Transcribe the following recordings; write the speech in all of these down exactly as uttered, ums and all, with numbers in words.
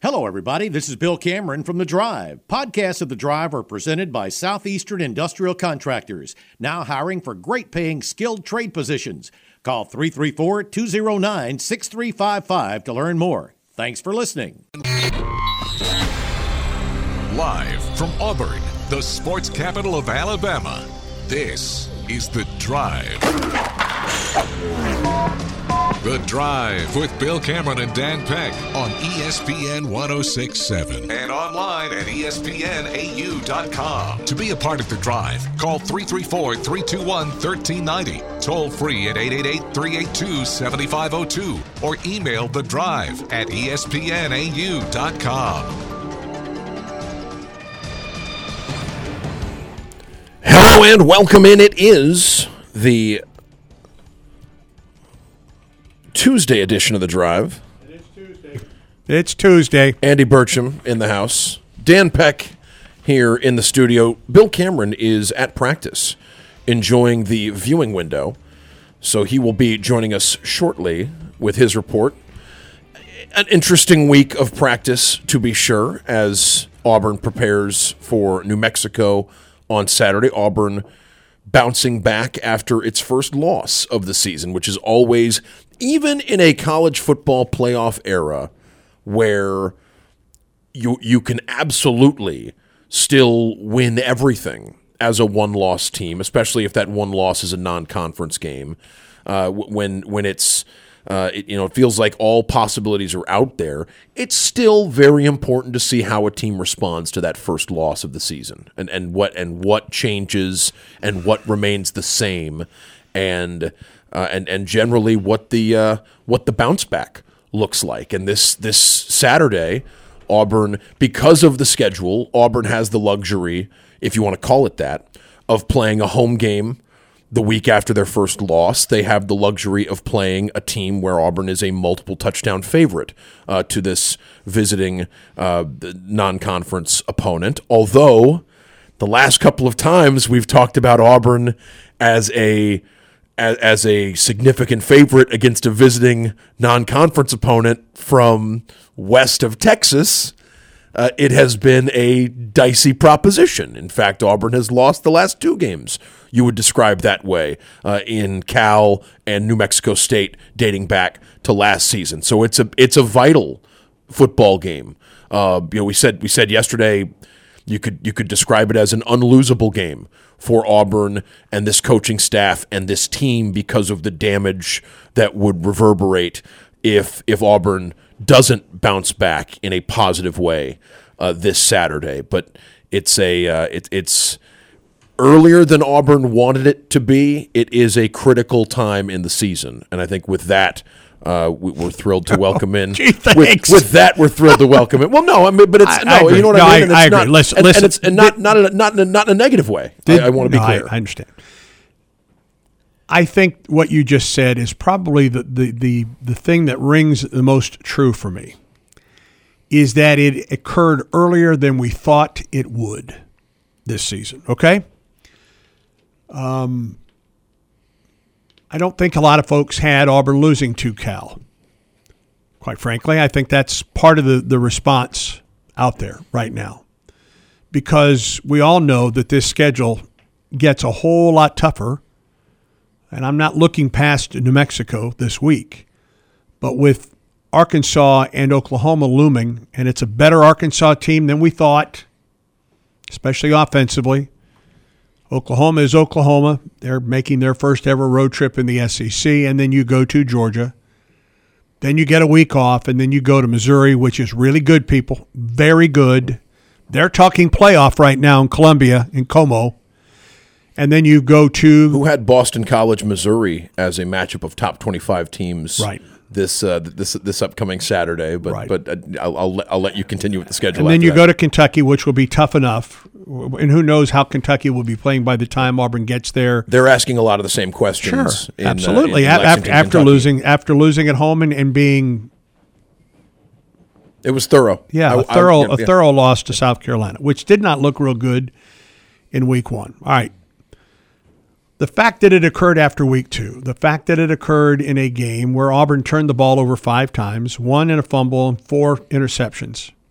Hello, everybody. This is Bill Cameron from The Drive. Podcasts of The Drive are presented by Southeastern Industrial Contractors, now hiring for great-paying skilled trade positions. Call three three four, two zero nine, six three five five to learn more. Thanks for listening. Live from Auburn, the sports capital of Alabama, this is The Drive. The Drive with Bill Cameron and Dan Peck on E S P N one oh six point seven and online at E S P N A U dot com. To be a part of The Drive, call three three four, three two one, one three nine zero, toll free at eight eight eight, three eight two, seven five zero two, or email The Drive at E S P N A U dot com. Hello and welcome in. It is the Tuesday edition of The Drive. It's Tuesday. It's Tuesday. Andy Burcham in the house. Dan Peck here in the studio. Bill Cameron is at practice, enjoying the viewing window. So he will be joining us shortly with his report. An interesting week of practice, to be sure, as Auburn prepares for New Mexico on Saturday. Auburn bouncing back after its first loss of the season, which is always, even in a college football playoff era where you you can absolutely still win everything as a one-loss team, especially if that one loss is a non-conference game, uh, when when it's uh, it, you know it feels like all possibilities are out there. It's still very important to see how a team responds to that first loss of the season, and and what and what changes and what remains the same, and. Uh, and and generally what the uh, what the bounce back looks like. And this this Saturday, Auburn, because of the schedule, Auburn has the luxury, if you want to call it that, of playing a home game the week after their first loss. They have the luxury of playing a team where Auburn is a multiple touchdown favorite uh, to this visiting uh, non-conference opponent. Although the last couple of times we've talked about Auburn as a as a significant favorite against a visiting non-conference opponent from west of Texas, uh, it has been a dicey proposition. In fact, Auburn has lost the last two games you would describe that way uh, in Cal and New Mexico State dating back to last season. So it's a it's a vital football game. Uh, you know, we said we said yesterday you could you could describe it as an unlosable game for Auburn and this coaching staff and this team because of the damage that would reverberate if if Auburn doesn't bounce back in a positive way uh, this Saturday. But it's a uh, it, it's earlier than Auburn wanted it to be. It is a critical time in the season, and I think with that. Uh, we, we're thrilled to welcome in. Oh, gee, with, with that, we're thrilled to welcome in. Well, no, I mean, but it's I, no, I you know what no, I mean. I, And it's I agree. not, Listen, and, listen, and it's and not not in a, not in a, not in a negative way. Did, I, I want to be no, clear. I, I understand. I think what you just said is probably the, the the the thing that rings the most true for me. Is that it occurred earlier than we thought it would this season? Okay. Um. I don't think a lot of folks had Auburn losing to Cal. Quite frankly, I think that's part of the, the response out there right now. Because we all know that this schedule gets a whole lot tougher. And I'm not looking past New Mexico this week. But with Arkansas and Oklahoma looming, and it's a better Arkansas team than we thought, especially offensively. Oklahoma is Oklahoma. They're making their first ever road trip in the S E C, and then you go to Georgia. Then you get a week off, and then you go to Missouri, which is really good, people. Very good. They're talking playoff right now in Columbia, in Como. And then you go to... Who had Boston College, Missouri as a matchup of top twenty-five teams right. this uh, this this upcoming Saturday. But right. but uh, I'll, I'll, let, I'll let you continue with the schedule. And then after you that. go to Kentucky, which will be tough enough. And who knows how Kentucky will be playing by the time Auburn gets there. They're asking a lot of the same questions. Sure, in, absolutely. Uh, in after after Kentucky. losing after losing at home and, and being... It was thorough. Yeah, I, a thorough I, yeah, a yeah. thorough loss to South Carolina, which did not look real good in week one. All right. The fact that it occurred after week two, the fact that it occurred in a game where Auburn turned the ball over five times, one in a fumble and four interceptions,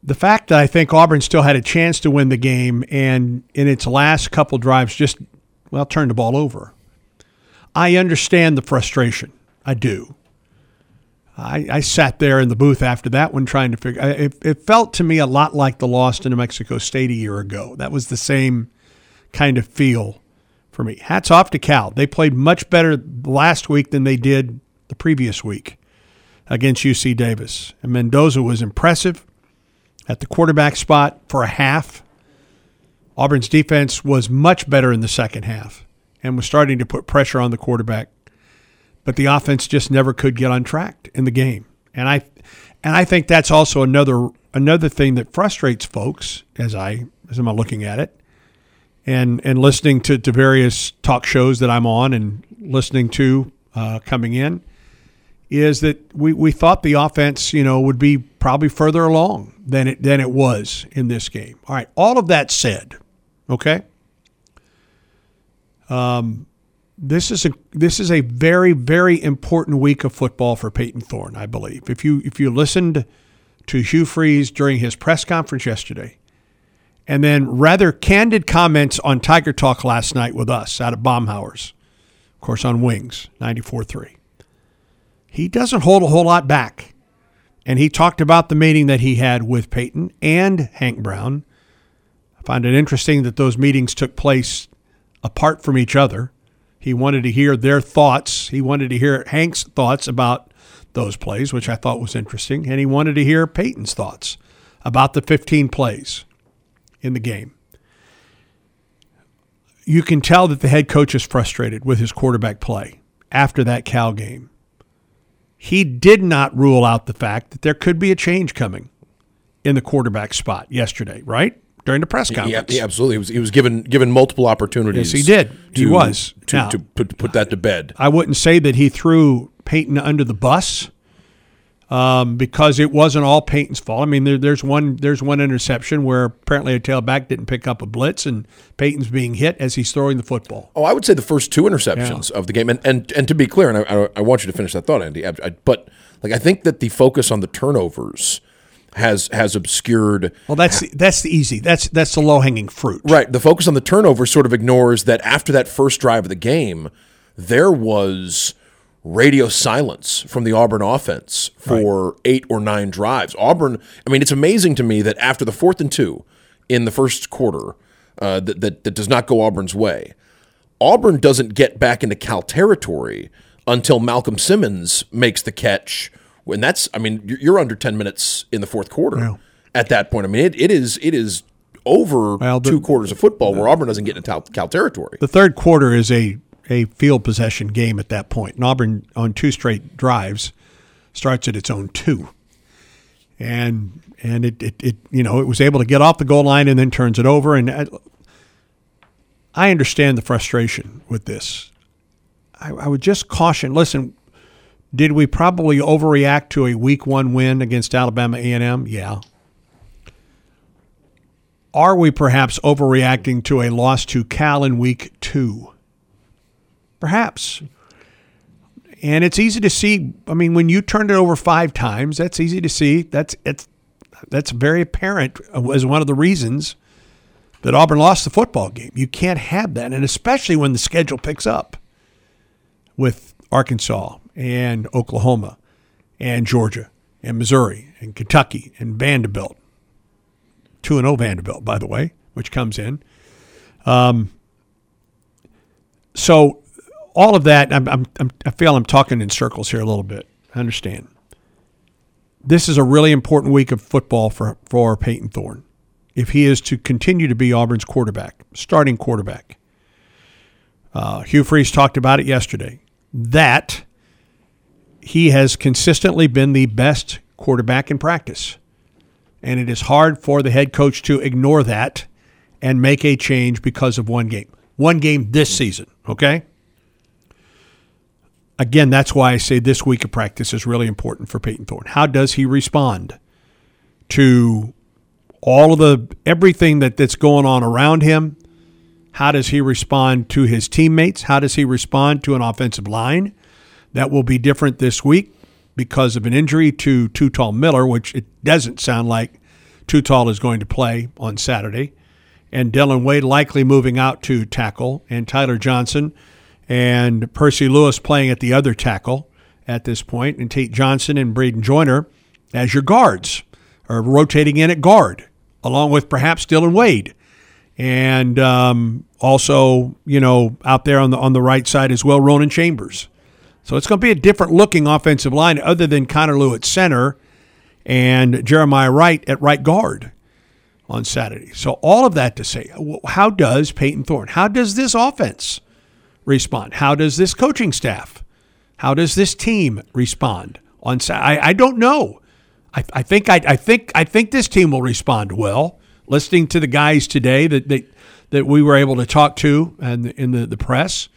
the fact that I think Auburn still had a chance to win the game and in its last couple drives just, well, turned the ball over. I understand the frustration. I do. I, I sat there in the booth after that one trying to figure it, it felt to me a lot like the loss to New Mexico State a year ago. That was the same kind of feel for me. Hats off to Cal. They played much better last week than they did the previous week against U C Davis. And Mendoza was impressive at the quarterback spot for a half. Auburn's defense was much better in the second half and was starting to put pressure on the quarterback. But the offense just never could get on track in the game. And I and I think that's also another another thing that frustrates folks as I as I'm looking at it and and listening to, to various talk shows that I'm on and listening to uh, coming in is that we, we thought the offense, you know, would be probably further along than it than it was in this game. All right, all of that said, okay? Um This is a this is a very, very important week of football for Peyton Thorne, I believe. If you if you listened to Hugh Freeze during his press conference yesterday, and then rather candid comments on Tiger Talk last night with us out of Baumhauer's, of course on Wings, ninety-four point three, he doesn't hold a whole lot back. And he talked about the meeting that he had with Peyton and Hank Brown. I find it interesting that those meetings took place apart from each other. He wanted to hear their thoughts. He wanted to hear Hank's thoughts about those plays, which I thought was interesting. And he wanted to hear Peyton's thoughts about the fifteen plays in the game. You can tell that the head coach is frustrated with his quarterback play after that Cal game. He did not rule out the fact that there could be a change coming in the quarterback spot yesterday, right? During the press conference. Yeah, yeah, absolutely. He was, he was given given multiple opportunities. Yes, he did. To, he was. To, now, to put, put that to bed. I wouldn't say that he threw Peyton under the bus um, because it wasn't all Peyton's fault. I mean, there, there's one there's one interception where apparently a tailback didn't pick up a blitz and Peyton's being hit as he's throwing the football. Oh, I would say the first two interceptions yeah. of the game. And, and and to be clear, and I, I want you to finish that thought, Andy, I, I, but like I think that the focus on the turnovers has has obscured. Well, that's the, that's the easy. That's that's the low hanging fruit. Right. The focus on the turnover sort of ignores that after that first drive of the game, there was radio silence from the Auburn offense for right. eight or nine drives. Auburn. I mean, it's amazing to me that after the fourth and two in the first quarter, uh, that, that that does not go Auburn's way. Auburn doesn't get back into Cal territory until Malcolm Simmons makes the catch. And that's, I mean, you're under ten minutes in the fourth quarter yeah. at that point. I mean, it, it is it is over well, the, two quarters of football the, where Auburn doesn't get into Cal territory. The third quarter is a, a field possession game at that point. And Auburn, on two straight drives, starts at its own two. And and it, it, it you know, it was able to get off the goal line and then turns it over. And I, I understand the frustration with this. I, I would just caution, listen, did we probably overreact to a week one win against Alabama A and M? Yeah. Are we perhaps overreacting to a loss to Cal in week two? Perhaps. And it's easy to see. I mean, when you turned it over five times, that's easy to see. That's it's that's very apparent as one of the reasons that Auburn lost the football game. You can't have that, and especially when the schedule picks up with Arkansas and Oklahoma and Georgia and Missouri and Kentucky and Vanderbilt. two and oh Vanderbilt, by the way, which comes in. Um, so all of that, I'm, I'm, I'm, I feel I'm talking in circles here a little bit. I understand. This is a really important week of football for, for Peyton Thorne if he is to continue to be Auburn's quarterback, starting quarterback. Uh, Hugh Freeze talked about it yesterday. That he has consistently been the best quarterback in practice. And it is hard for the head coach to ignore that and make a change because of one game. One game this season, okay? Again, that's why I say this week of practice is really important for Peyton Thorne. How does he respond to all of the everything that, that's going on around him? How does he respond to his teammates? How does he respond to an offensive line that will be different this week because of an injury to Too Tall Miller, which it doesn't sound like Tutal is going to play on Saturday, and Dylan Wade likely moving out to tackle, and Tyler Johnson and Percy Lewis playing at the other tackle at this point, and Tate Johnson and Braden Joyner as your guards, or rotating in at guard, along with perhaps Dylan Wade. And um, also, you know, out there on the on the right side as well, Ronan Chambers. So it's going to be a different looking offensive line other than Connor Lew at center and Jeremiah Wright at right guard on Saturday. So all of that to say, how does Peyton Thorne, how does this offense respond? How does this coaching staff, how does this team respond on Saturday? I, I don't know. I, I think I, I think I think this team will respond well. Listening to the guys today that that, that we were able to talk to and in the, the press,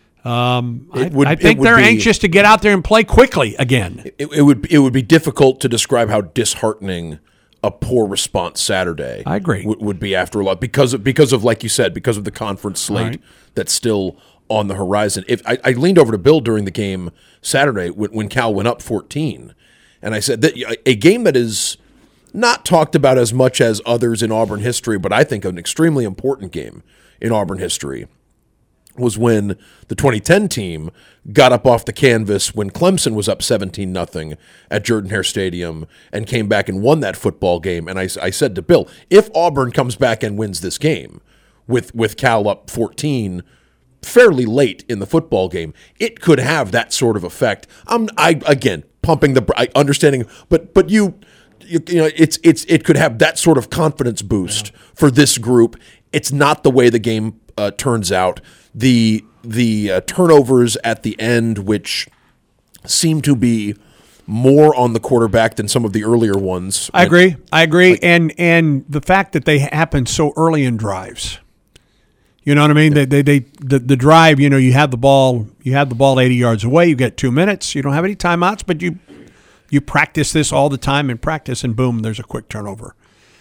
um, I, would, I think they're be, anxious to get out there and play quickly again. It, it would it would be difficult to describe how disheartening a poor response Saturday I agree. W- would be after a lot because of because of like you said because of the conference slate right. that's still on the horizon. If I, I leaned over to Bill during the game Saturday when, when Cal went up fourteen, and I said that a game that is not talked about as much as others in Auburn history, but I think an extremely important game in Auburn history was when the twenty ten team got up off the canvas when Clemson was up seventeen nothing at Jordan-Hare Stadium and came back and won that football game. And I, I said to Bill, if Auburn comes back and wins this game with, with Cal up fourteen fairly late in the football game, it could have that sort of effect. I'm, I again, pumping the I, – understanding, but but you – You, you know, it's it's it could have that sort of confidence boost yeah. for this group. It's not the way the game uh, turns out. The the uh, turnovers at the end, which seem to be more on the quarterback than some of the earlier ones. I agree. I agree. Like, and and the fact that they happen so early in drives. You know what I mean? Yeah. They, they they the, the drive. You know, you have the ball. You have the ball eighty yards away. You get two minutes. You don't have any timeouts, but you. You practice this all the time in practice, and boom, there's a quick turnover.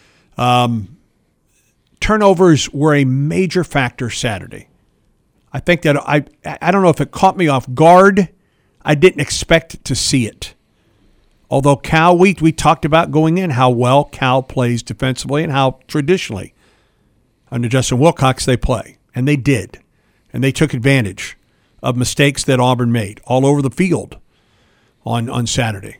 Um, turnovers were a major factor Saturday. I think that I I don't know if it caught me off guard. I didn't expect to see it. Although Cal, we, we talked about going in how well Cal plays defensively and how traditionally under Justin Wilcox they play. And they did. And they took advantage of mistakes that Auburn made all over the field on, on Saturday.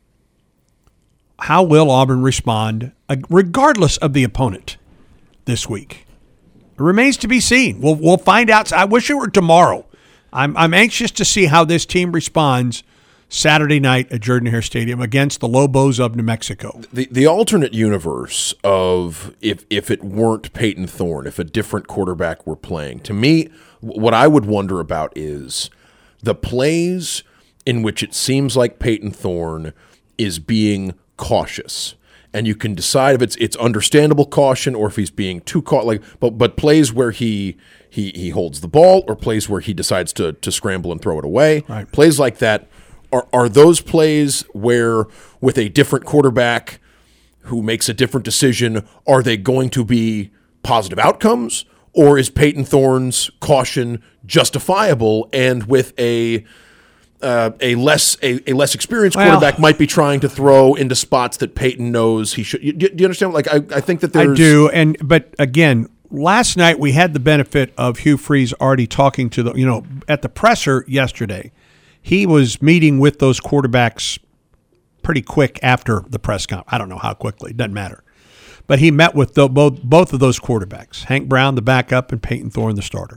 How will Auburn respond, regardless of the opponent, this week? It remains to be seen. We'll we'll find out. I wish it were tomorrow. I'm I'm anxious to see how this team responds Saturday night at Jordan-Hare Stadium against the Lobos of New Mexico. The the alternate universe of if if it weren't Peyton Thorne, if a different quarterback were playing, to me, what I would wonder about is the plays in which it seems like Peyton Thorne is being cautious, and you can decide if it's it's understandable caution or if he's being too caught. Like, but but plays where he he he holds the ball, or plays where he decides to to scramble and throw it away. Right. Plays like that are are those plays where with a different quarterback who makes a different decision, are they going to be positive outcomes, or is Peyton Thorne's caution justifiable? And with a Uh, a less a, a less experienced quarterback well, might be trying to throw into spots that Peyton knows he should. You, do you understand? Like I, I think that there's. I do, and but again, last night we had the benefit of Hugh Freeze already talking to the you know at the presser yesterday. He was meeting with those quarterbacks pretty quick after the press conference. I don't know how quickly; it doesn't matter. But he met with the, both both of those quarterbacks, Hank Brown, the backup, and Peyton Thorne, the starter.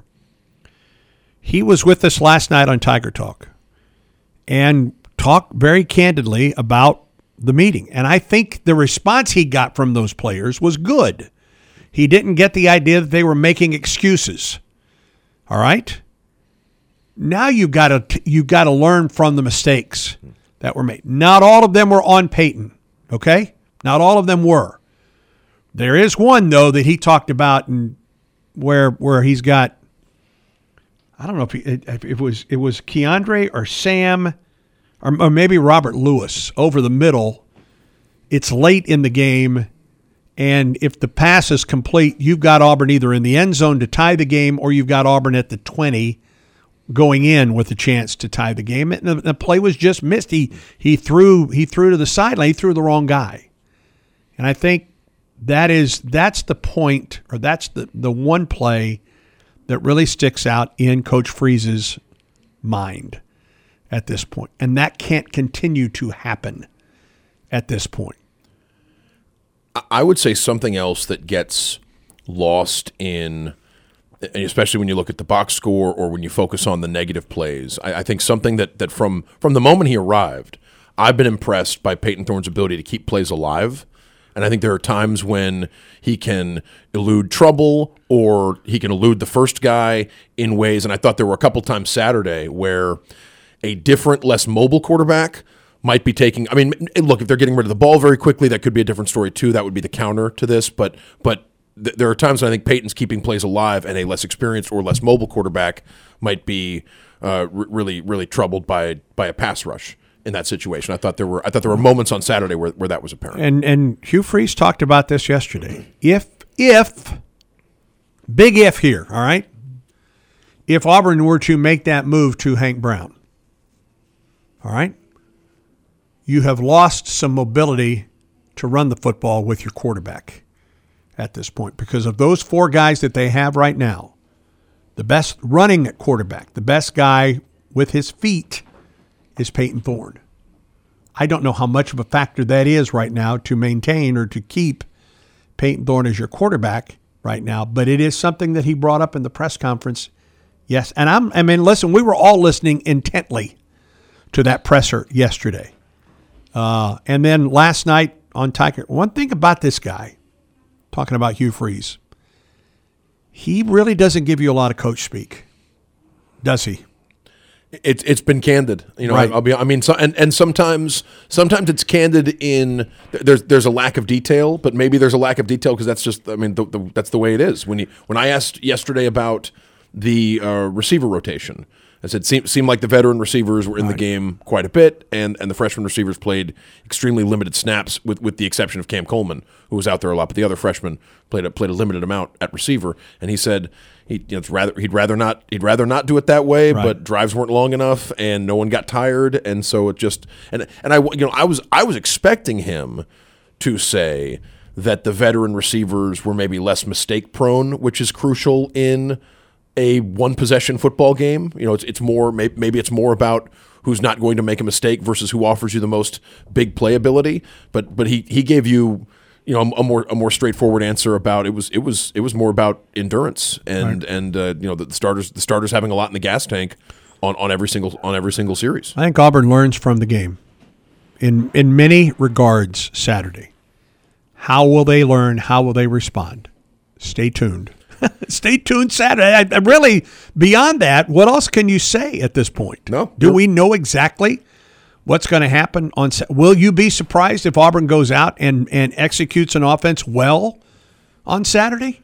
He was with us last night on Tiger Talk and talked very candidly about the meeting. And I think the response he got from those players was good. He didn't get the idea that they were making excuses. All right? Now you've got to you've got to learn from the mistakes that were made. Not all of them were on Peyton, okay? Not all of them were. There is one, though, that he talked about and where where he's got, I don't know if, he, if it was it was Keandre or Sam or, or maybe Robert Lewis over the middle. It's late in the game, and if the pass is complete, you've got Auburn either in the end zone to tie the game, or you've got Auburn at the twenty going in with a chance to tie the game. And the, the play was just missed. He he threw he threw to the sideline. He threw the wrong guy, and I think that is that's the point, or that's the, the one play that really sticks out in Coach Freeze's mind at this point. And that can't continue to happen at this point. I would say something else that gets lost in, and especially when you look at the box score or when you focus on the negative plays, I, I think something that, that from, from the moment he arrived, I've been impressed by Peyton Thorne's ability to keep plays alive. And I think there are times when he can elude trouble or he can elude the first guy in ways, and I thought there were a couple times Saturday where a different, less mobile quarterback might be taking – I mean, look, if they're getting rid of the ball very quickly, that could be a different story too. That would be the counter to this. But but th- there are times when I think Peyton's keeping plays alive and a less experienced or less mobile quarterback might be uh, r- really, really troubled by by a pass rush in that situation. I thought there were I thought there were moments on Saturday where, where that was apparent. And and Hugh Freeze talked about this yesterday. If if big if here, all right? If Auburn were to make that move to Hank Brown, all right? You have lost some mobility to run the football with your quarterback at this point because of those four guys that they have right now. The best running at quarterback, the best guy with his feet is Peyton Thorne. I don't know how much of a factor that is right now to maintain or to keep Peyton Thorne as your quarterback right now, but it is something that he brought up in the press conference. Yes, and I'm, I mean, listen, we were all listening intently to that presser yesterday. Uh, and then last night on Tiger, one thing about this guy, talking about Hugh Freeze, he really doesn't give you a lot of coach speak, does he? It's it's been candid, you know. Right. I'll be. I mean, so, and and sometimes sometimes it's candid in there's there's a lack of detail, but maybe there's a lack of detail because that's just. I mean, the, the, that's the way it is. When you when I asked yesterday about the uh, receiver rotation, I said seemed seemed like the veteran receivers were in right. the game quite a bit, and and the freshman receivers played extremely limited snaps, with with the exception of Cam Coleman, who was out there a lot, but the other freshmen played a, played a limited amount at receiver, and he said. He, you know, it's rather he'd rather not he'd rather not do it that way, right. but drives weren't long enough, and no one got tired, and so it just and and I you know I was I was expecting him to say that the veteran receivers were maybe less mistake prone, which is crucial in a one possession football game. You know, it's it's more maybe it's more about who's not going to make a mistake versus who offers you the most big play ability. But but he he gave you. You know, a, a more a more straightforward answer about it was it was it was more about endurance and right. and uh, you know the starters the starters having a lot in the gas tank on, on every single on every single series. I think Auburn learns from the game in in many regards Saturday. How will they learn? How will they respond? Stay tuned. Stay tuned Saturday. I, I really beyond that, what else can you say at this point? No. Do we know exactly what's going to happen on? Will you be surprised if Auburn goes out and, and executes an offense well on Saturday?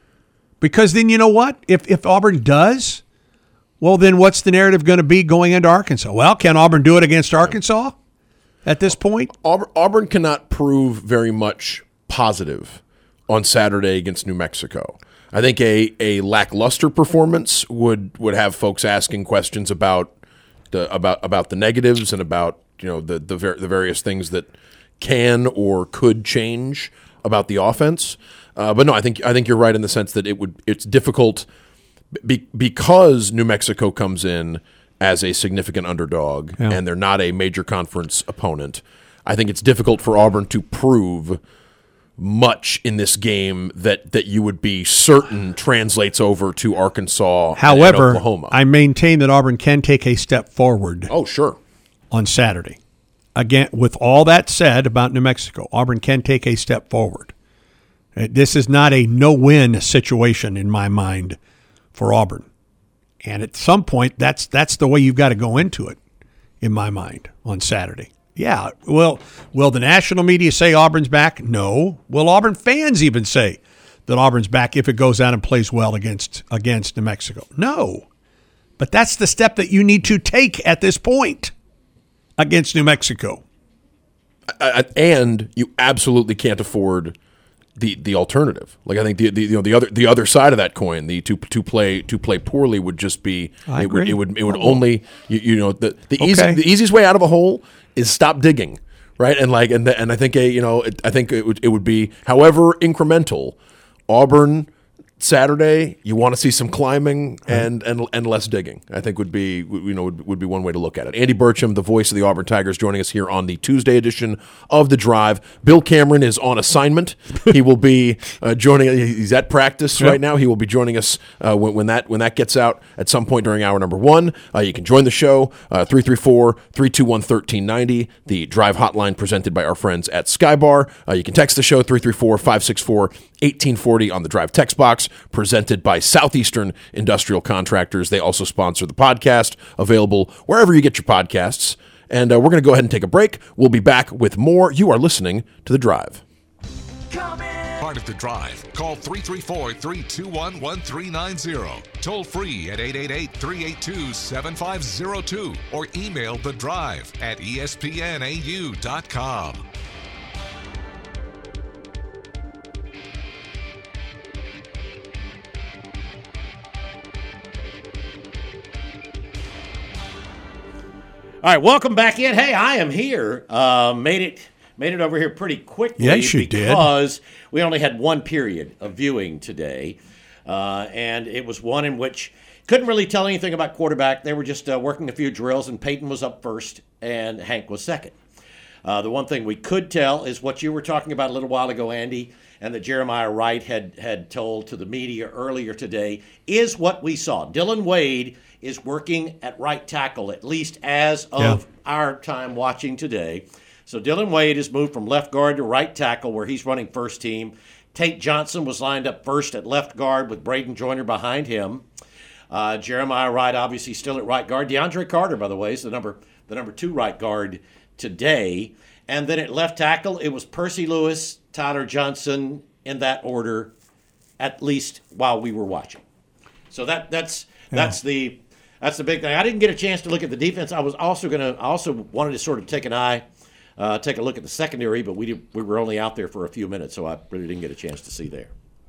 Because then you know what? If if Auburn does, well, then what's the narrative going to be going into Arkansas? Well, can Auburn do it against Arkansas at this point? Auburn, Auburn cannot prove very much positive on Saturday against New Mexico. I think a, a lackluster performance would, would have folks asking questions about The, about about the negatives and about you know the the, ver- the various things that can or could change about the offense, uh, but no, I think I think you're right in the sense that it would it's difficult be, because New Mexico comes in as a significant underdog yeah. and they're not a major conference opponent. I think it's difficult for Auburn to prove much in this game that, that you would be certain translates over to Arkansas However, and Oklahoma. I maintain that Auburn can take a step forward. Oh, sure. On Saturday. Again, with all that said about New Mexico, Auburn can take a step forward. This is not a no-win situation in my mind for Auburn. And at some point, that's that's the way you've got to go into it, in my mind, on Saturday. Yeah, well, will the national media say Auburn's back? No. Will Auburn fans even say that Auburn's back if it goes out and plays well against against New Mexico? No. But that's the step that you need to take at this point against New Mexico. I, I, and you absolutely can't afford the the alternative. Like I think the, the you know the other the other side of that coin, the to to play to play poorly would just be I it agree. would it would it would Oh. only you, you know the the Okay. easy the easiest way out of a hole is stop digging, right? And like, and the, and I think a you know, it, I think it would it would be, however incremental, Auburn Saturday. You want to see some climbing and and and less digging. I think would be you know would, would be one way to look at it. Andy Burcham, the voice of the Auburn Tigers, joining us here on the Tuesday edition of The Drive. Bill Cameron is on assignment. He will be uh, joining. He's at practice yep. right now. He will be joining us uh, when, when that when that gets out at some point during hour number one. Uh, you can join the show three three four, three two one, one three nine zero. The Drive hotline presented by our friends at Skybar. Uh, you can text the show three three four, five six four, one eight four zero on the Drive text box. Presented by Southeastern Industrial Contractors. They also sponsor the podcast, available wherever you get your podcasts. And uh, we're going to go ahead and take a break. We'll be back with more. You are listening to The Drive. Part of The Drive. Call three three four, three two one, one three nine zero. Toll free at eight eight eight, three eight two, seven five zero two. Or email The Drive at E S P N A U dot com. All right, welcome back in. Hey, I am here. Uh, made it made it over here pretty quickly yes, you because did. we only had one period of viewing today, uh, and it was one in which couldn't really tell anything about quarterback. They were just uh, working a few drills, and Peyton was up first, and Hank was second. Uh, the one thing we could tell is what you were talking about a little while ago, Andy, and that Jeremiah Wright had, had told to the media earlier today, is what we saw. Dylan Wade is working at right tackle, at least as of yeah. our time watching today. So Dylan Wade has moved from left guard to right tackle, where he's running first team. Tate Johnson was lined up first at left guard with Braden Joyner behind him. Uh, Jeremiah Wright obviously still at right guard. DeAndre Carter, by the way, is the number the number two right guard today. And then at left tackle, it was Percy Lewis, Tyler Johnson, in that order, at least while we were watching. So that that's yeah. that's the that's the big thing. I didn't get a chance to look at the defense. I was also gonna I also wanted to sort of take an eye, uh, take a look at the secondary, but we did, we were only out there for a few minutes, so I really didn't get a chance to see there.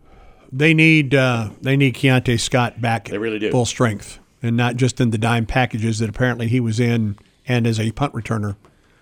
They need uh, they need Keontae Scott back they really do. full strength, and not just in the dime packages that apparently he was in, and as a punt returner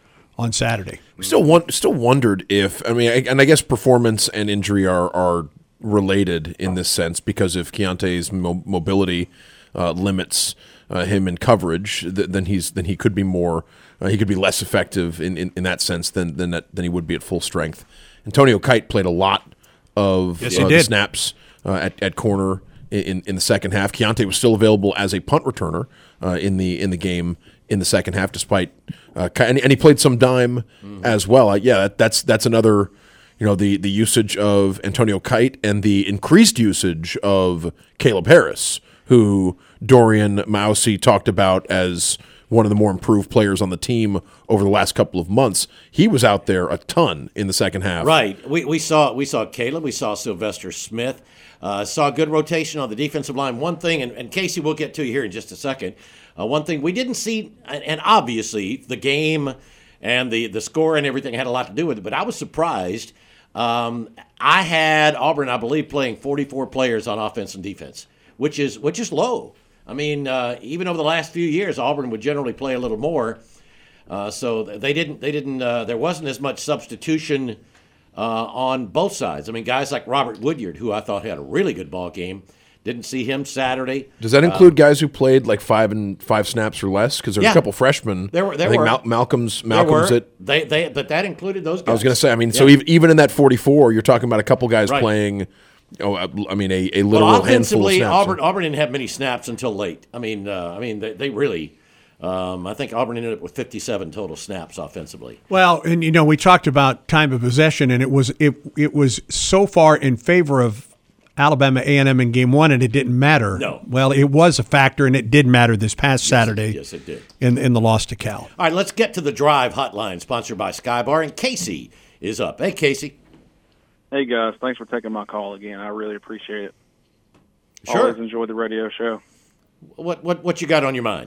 on Saturday. We still want, still wondered if I mean, I, and I guess performance and injury are are related in this sense, because if Keontae's mo- mobility uh, limits uh, him in coverage, th- then he's then he could be more uh, he could be less effective in, in, in that sense than than that, than he would be at full strength. Antonio Kite played a lot of yes, uh, the snaps uh, at at corner in in the second half. Keontae was still available as a punt returner uh, in the in the game in the second half, despite uh, and, and he played some dime mm-hmm. as well. Uh, yeah, that, that's that's another, you know, the the usage of Antonio Kite and the increased usage of Caleb Harris, who Dorian Mausey talked about as one of the more improved players on the team over the last couple of months. He was out there a ton in the second half. Right. We we saw we saw Caleb. We saw Sylvester Smith. Uh, saw good rotation on the defensive line. One thing, and, and Casey, we'll get to you here in just a second. Uh, one thing we didn't see, and obviously the game and the, the score and everything had a lot to do with it, but I was surprised. Um, I had Auburn, I believe, playing forty-four players on offense and defense, which is which is low. I mean, uh, even over the last few years, Auburn would generally play a little more. Uh, so they didn't. They didn't. Uh, there wasn't as much substitution uh, on both sides. I mean, guys like Robert Woodyard, who I thought had a really good ball game. Didn't see him Saturday. Does that include uh, guys who played like five and five snaps or less? Because there's yeah. a couple freshmen. There were. There I think were. Mal- Malcolm's Malcolm's there were. it. They they but that included those guys. I was going to say. I mean, yeah. so even in that forty-four, you're talking about a couple guys right. playing. Oh, I mean, a, a literal well, handful of snaps. Auburn Auburn didn't have many snaps until late. I mean, uh, I mean they, they really. Um, I think Auburn ended up with fifty-seven total snaps offensively. Well, and you know, we talked about time of possession, and it was it it was so far in favor of Alabama A and M in game one, and it didn't matter. No. Well, it was a factor, and it did matter this past yes, Saturday. Yes, it did. In in the loss to Cal. All right, let's get to the Drive hotline, sponsored by Skybar, and Casey is up. Hey, Casey. Hey, guys. Thanks for taking my call again. I really appreciate it. Sure. Always enjoyed the radio show. What what what you got on your mind?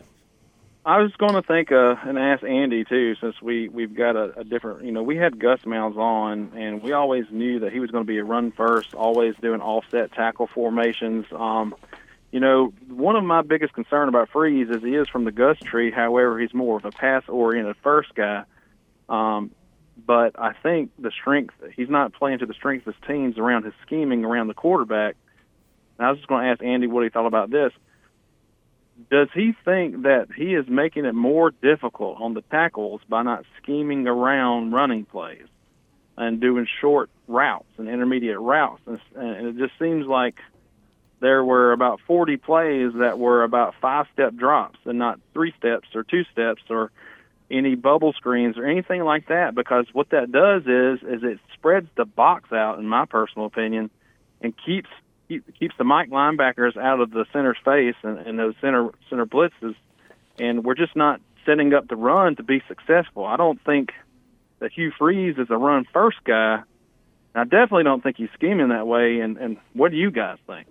I was going to think uh, and ask Andy, too, since we, we've got a, a different – you know, we had Gus Mounds on, and we always knew that he was going to be a run first, always doing offset tackle formations. Um, you know, one of my biggest concern about Freeze is he is from the Gus tree. However, he's more of a pass-oriented first guy. Um, But I think the strength, he's not playing to the strength of his teams around his scheming around the quarterback. And I was just going to ask Andy what he thought about this. Does he think that he is making it more difficult on the tackles by not scheming around running plays and doing short routes and intermediate routes? And, and it just seems like there were about forty plays that were about five-step drops and not three steps or two steps or any bubble screens or anything like that, because what that does is is it spreads the box out, in my personal opinion, and keeps keep, keeps the Mike linebackers out of the center's face and, and those center center blitzes, and we're just not setting up the run to be successful. I don't think that Hugh Freeze is a run-first guy. I definitely don't think he's scheming that way, and, and what do you guys think?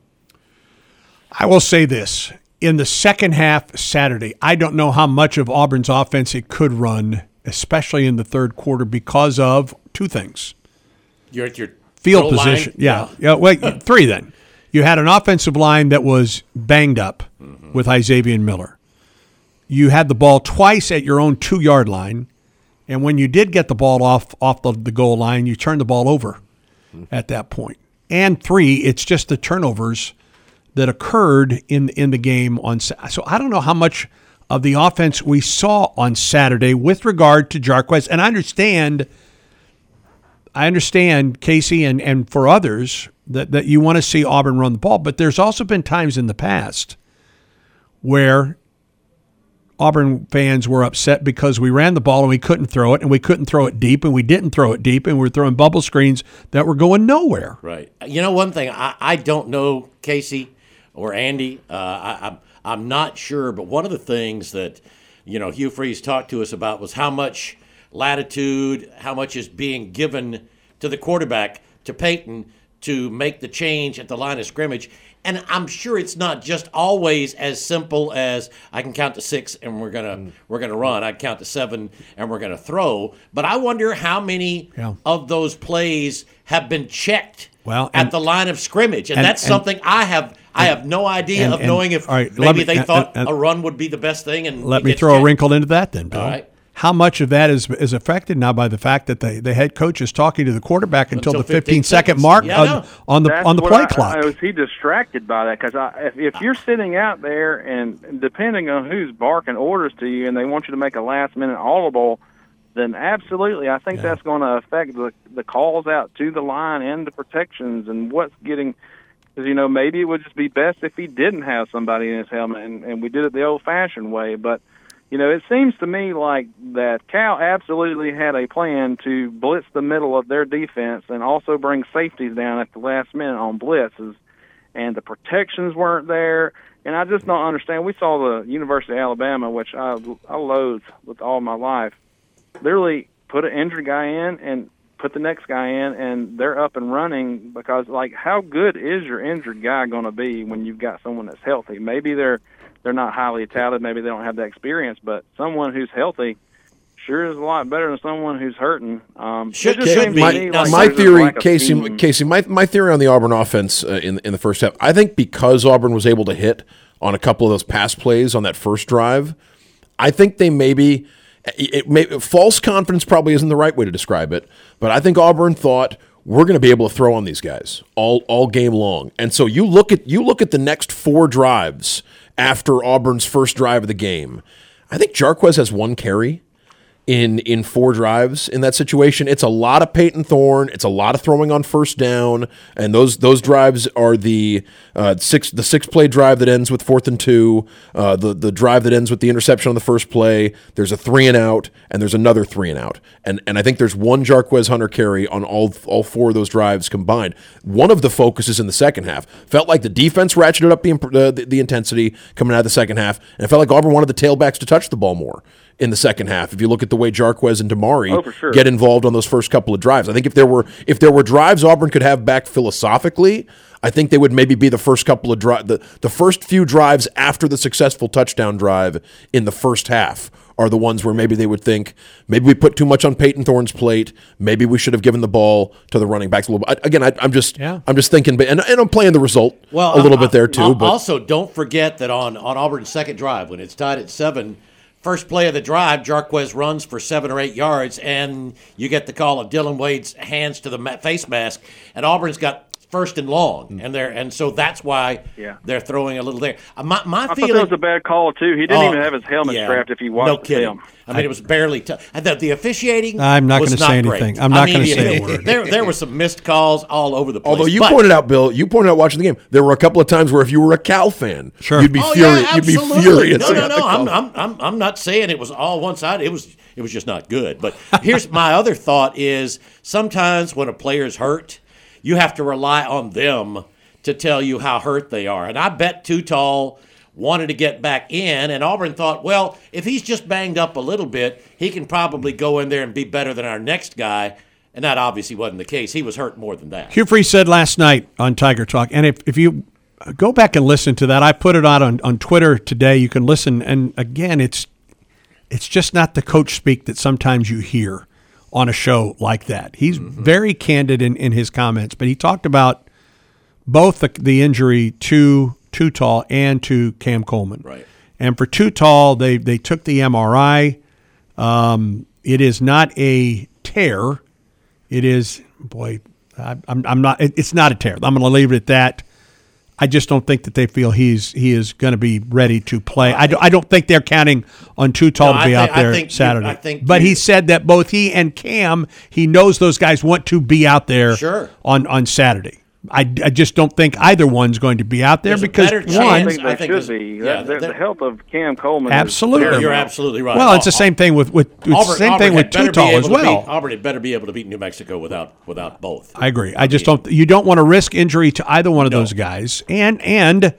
I will say this. In the second half Saturday, I don't know how much of Auburn's offense it could run, especially in the third quarter, because of two things. You're at your field position. Line? Yeah. yeah. Wait, three then. You had an offensive line that was banged up mm-hmm. with Xavier Miller. You had the ball twice at your own two-yard line, and when you did get the ball off, off the, the goal line, you turned the ball over mm-hmm. at that point. And three, it's just the turnovers that occurred in in the game on. So I don't know how much of the offense we saw on Saturday with regard to Jarquez. And I understand, I understand, Casey, and, and for others, that, that you want to see Auburn run the ball. But there's also been times in the past where Auburn fans were upset because we ran the ball and we couldn't throw it, and we couldn't throw it deep, and we didn't throw it deep, and we were throwing bubble screens that were going nowhere. Right. You know, one thing, I, I don't know, Casey or Andy, uh, I, I'm, I'm not sure, but one of the things that, you know, Hugh Freeze talked to us about was how much latitude, how much is being given to the quarterback, to Peyton, to make the change at the line of scrimmage. And I'm sure it's not just always as simple as I can count to six and we're gonna mm. we're gonna run. I count to seven and we're gonna throw. But I wonder how many yeah. of those plays have been checked well, and, at the line of scrimmage, and, and that's and, something I have and, I have no idea and, of knowing if right, maybe me, they and, thought and, a run would be the best thing. And let me throw checked. a wrinkle into that then, Bill. All right. How much of that is is affected now by the fact that the, the head coach is talking to the quarterback until, until the fifteen second mark yeah, on, no. on the That's on the play I, clock? I, was he distracted by that? Because if, if you're sitting out there and depending on who's barking orders to you and they want you to make a last minute audible, then absolutely, I think yeah. that's going to affect the the calls out to the line and the protections and what's getting. Because, you know, maybe it would just be best if he didn't have somebody in his helmet, and, and we did it the old-fashioned way. But, you know, it seems to me like that Cal absolutely had a plan to blitz the middle of their defense and also bring safeties down at the last minute on blitzes, and the protections weren't there. And I just don't understand. We saw the University of Alabama, which I, I loathe with all my life, literally put an injured guy in and put the next guy in, and they're up and running because, like, how good is your injured guy going to be when you've got someone that's healthy? Maybe they're they're not highly touted, maybe they don't have the experience, but someone who's healthy sure is a lot better than someone who's hurting. Um, should should be. My, like my theory, Casey, Casey, my my theory on the Auburn offense uh, in in the first half, I think because Auburn was able to hit on a couple of those pass plays on that first drive, I think they maybe. It may, false confidence probably isn't the right way to describe it, but I think Auburn thought we're going to be able to throw on these guys all all game long. And so you look at you look at the next four drives after Auburn's first drive of the game. I think Jarquez has one carry in in four drives in that situation. It's a lot of Peyton Thorne. It's a lot of throwing on first down, and those those drives are the uh, six the six play drive that ends with fourth and two, uh, the the drive that ends with the interception on the first play. There's a three and out, and there's another three and out, and and I think there's one Jarquez Hunter carry on all all four of those drives combined. One of the focuses in the second half felt like the defense ratcheted up the uh, the, the intensity coming out of the second half, and it felt like Auburn wanted the tailbacks to touch the ball more in the second half. If you look at the way Jarquez and Damari oh, for sure. get involved on those first couple of drives, I think if there were if there were drives Auburn could have back philosophically, I think they would maybe be the first couple of drives, the, the first few drives after the successful touchdown drive in the first half are the ones where maybe they would think, maybe we put too much on Peyton Thorne's plate, maybe we should have given the ball to the running backs a little bit. I, again, I, I'm just yeah. I'm just thinking, and, and I'm playing the result well, a little I, bit there too. I, but also, don't forget that on, on Auburn's second drive, when it's tied at seven, first play of the drive, Jarquez runs for seven or eight yards, and you get the call of Dylan Wade's hands to the ma- face mask, and Auburn's got first and long, mm. and they're and so that's why yeah. they're throwing a little there. Uh, my my I feeling thought that was a bad call too. He didn't oh, even have his helmet yeah, strapped. If you watched no kidding. him, I mean, it was barely. T- the, the officiating. I'm not going to say great. anything. I'm not I mean, going to say it, a word. There, there were some missed calls all over the place. Although you but, pointed out, Bill, you pointed out watching the game, there were a couple of times where if you were a Cal fan, sure. you'd be oh, furious. Yeah, you'd be absolutely. furious. No, no, no. I'm, I'm, I'm, I'm not saying it was all one side. It was, it was just not good. But here's my other thought: is sometimes when a player's hurt, you have to rely on them to tell you how hurt they are. And I bet Too Tall wanted to get back in, and Auburn thought, well, if he's just banged up a little bit, he can probably go in there and be better than our next guy. And that obviously wasn't the case. He was hurt more than that. Hugh Freeze said last night on Tiger Talk, and if, if you go back and listen to that, I put it out on, on Twitter today. You can listen, and again, it's it's just not the coach speak that sometimes you hear on a show like that. He's mm-hmm. very candid in, in his comments, but he talked about both the, the injury to Too Tall and to Cam Coleman. Right. And for Too Tall, they, they took the M R I. Um, it is not a tear. It is, boy, I, I'm, I'm not, it, it's not a tear. I'm going to leave it at that. I just don't think that they feel he's he is going to be ready to play. I, do, I don't think they're counting on Too Tall no, to be think, out there I think Saturday. You, I think but you, he said that both he and Cam, he knows those guys want to be out there sure. on, on Saturday. I, I just don't think either one's going to be out there There's because a better one, I chance. think they I think should there's- be. yeah, the, they're- the health of Cam Coleman. Absolutely. Is You're absolutely right. well, it's the Au- same thing with with it's the Auburn, same Auburn thing with had better Too be Tall able as to well. Beat, Auburn had better be able to beat New Mexico without without both. I agree. I just don't. You don't want to risk injury to either one of No. those guys. And and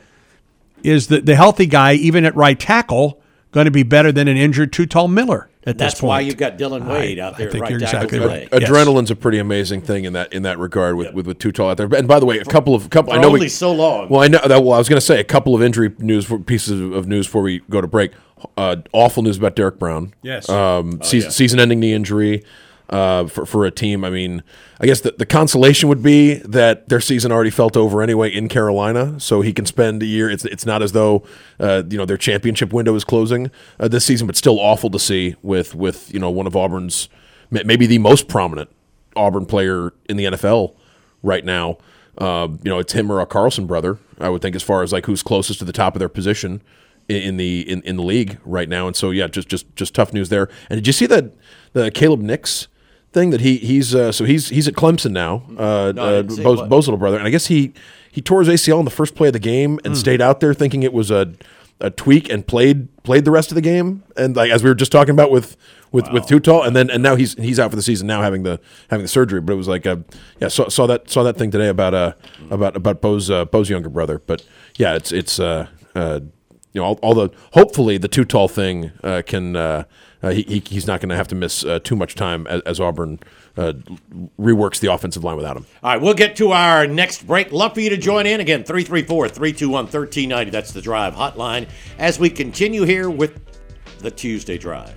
is the the healthy guy even at right tackle going to be better than an injured Too Tall Miller at That's this point? why you've got Dylan Wade I- out there I think at right you're tackle exactly today. right. Yes. Adrenaline's a pretty amazing thing in that in that regard with, with, with Too Tall out there. And by the way, a couple of couple. For I know only we, so long. Well, I know that. Well, I was going to say a couple of injury news for, pieces of, of news before we go to break. Uh, awful news about Derek Brown. Yes. Um, Oh, season, yeah. season-ending knee injury uh, for for a team. I mean, I guess the, the consolation would be that their season already felt over anyway in Carolina, so he can spend a year. It's it's not as though uh, you know their championship window is closing uh, this season, but still awful to see with with you know one of Auburn's maybe the most prominent Auburn player in the N F L right now. Uh, you know, it's him or a Carlson brother, I would think, as far as like who's closest to the top of their position in, in the in, in the league right now. And so, yeah, just just just tough news there. And did you see that the Caleb Nix thing that he he's uh, so he's he's at Clemson now, uh, No, I uh, didn't see Bo's, what. Bo's little brother, and I guess he he tore his A C L in the first play of the game and stayed out there thinking it was a a tweak and played played the rest of the game. And like as we were just talking about with. With, with Too Tall, and then and now he's he's out for the season now having the having the surgery. But it was like a, yeah saw, saw that saw that thing today about uh about about Bo's uh, Bo's younger brother. But yeah, it's it's uh, uh you know all, all the hopefully the Too Tall thing uh, can uh, uh, he, he he's not going to have to miss uh, too much time as, as Auburn uh, reworks the offensive line without him. All right, we'll get to our next break. Love for you to join in. Again, three three four, three two one, one three nine zero. That's the Drive hotline as we continue here with the Tuesday Drive.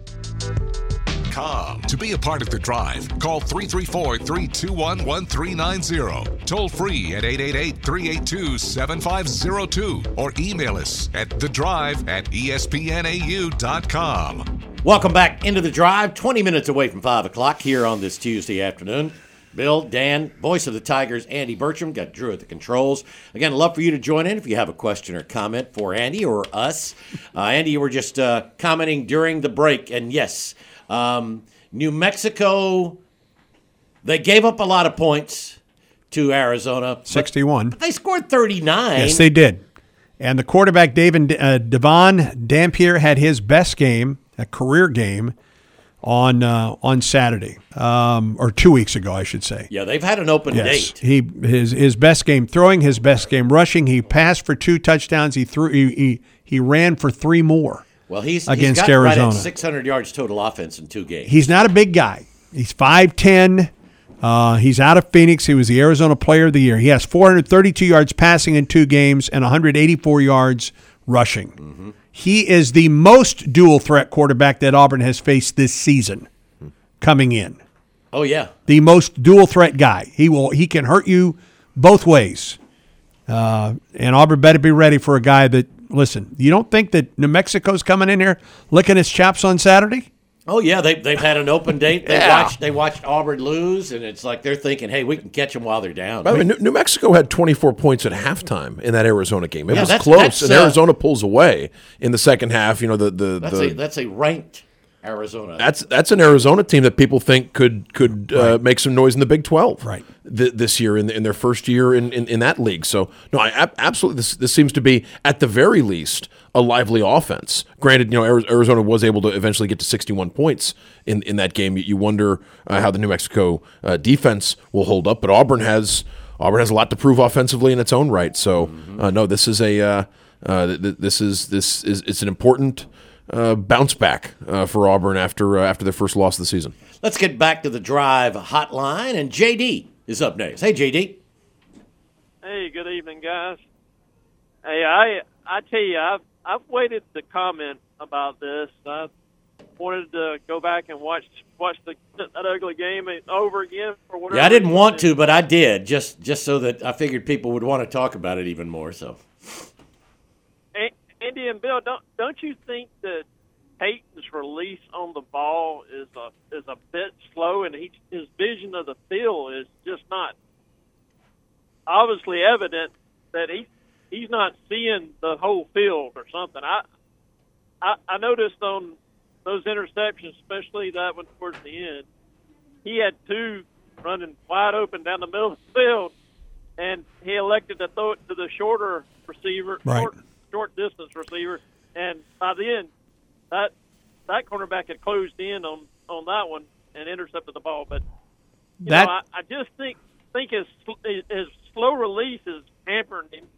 To be a part of the drive, call three three four, three two one, one three nine zero. Toll free at eight eight eight, three eight two, seven five zero two or email us at the drive at E S P N A U dot com. Welcome back into the Drive, twenty minutes away from five o'clock here on this Tuesday afternoon. Bill, Dan, voice of the Tigers, Andy Bertram, got Drew at the controls. Again, love for you to join in if you have a question or comment for Andy or us. Uh, Andy, you were just uh, commenting during the break, and yes, um, New Mexico, they gave up a lot of points to Arizona. sixty-one. But they scored thirty-nine. Yes, they did. And the quarterback, David uh, Devon Dampier, had his best game, a career game, on uh, on Saturday, um, or two weeks ago, I should say. Yeah, they've had an open Yes, date. he his his best game throwing, his best game rushing. He passed for two touchdowns. He threw. He he, he ran for three more. Well, he's, against he's got right Arizona. at six hundred yards total offense in two games. He's not a big guy. He's five ten. Uh, he's out of Phoenix. He was the Arizona Player of the Year. He has four hundred thirty-two yards passing in two games and one hundred eighty-four yards rushing. Mm-hmm. He is the most dual threat quarterback that Auburn has faced this season coming in. Oh, yeah. The most dual threat guy. He will. He can hurt you both ways. Uh, and Auburn better be ready for a guy that listen, you don't think that New Mexico's coming in here licking its chops on Saturday? Oh yeah, they they've had an open date. They Yeah. watched they watched Auburn lose, and it's like they're thinking, hey, we can catch them while they're down. By the way, New, New Mexico had twenty-four points at halftime in that Arizona game. It Yeah, was that's- close, that's, and uh, Arizona pulls away in the second half. You know, the the, That's the a that's a ranked Arizona. That's that's an Arizona team that people think could could uh, make some noise in the Big twelve Right. th- this year in, in their first year in, in, in that league. So no, I ab- absolutely this this seems to be at the very least a lively offense. Granted, you know Ari- Arizona was able to eventually get to sixty-one points in, in that game. You, you wonder uh, how the New Mexico uh, defense will hold up, but Auburn has Auburn has a lot to prove offensively in its own right. So uh, no, this is a uh, uh, th- th- this is this is it's an important. Uh, bounce back uh, for Auburn after uh, after their first loss of the season. Let's get back to the Drive hotline, and J D is up next. Hey, J D. Hey, good evening, guys. Hey, I I tell you, I've I've waited to comment about this. I wanted to go back and watch watch the, that ugly game over again for whatever. Yeah, I didn't reason. want to, but I did, just just so that I figured people would want to talk about it even more. So, A- Andy and Bill, don't don't you think that Peyton's release on the ball is a is a bit slow, and he, his vision of the field is just not obviously evident that he he's not seeing the whole field or something. I I, I noticed on those interceptions, especially that one towards the end, he had two running wide open down the middle of the field, and he elected to throw it to the shorter receiver, Right. short, short distance receiver, and by the end, that that cornerback had closed in on, on that one and intercepted the ball. But you That- know, I, I just think think his his slow release is hampering him.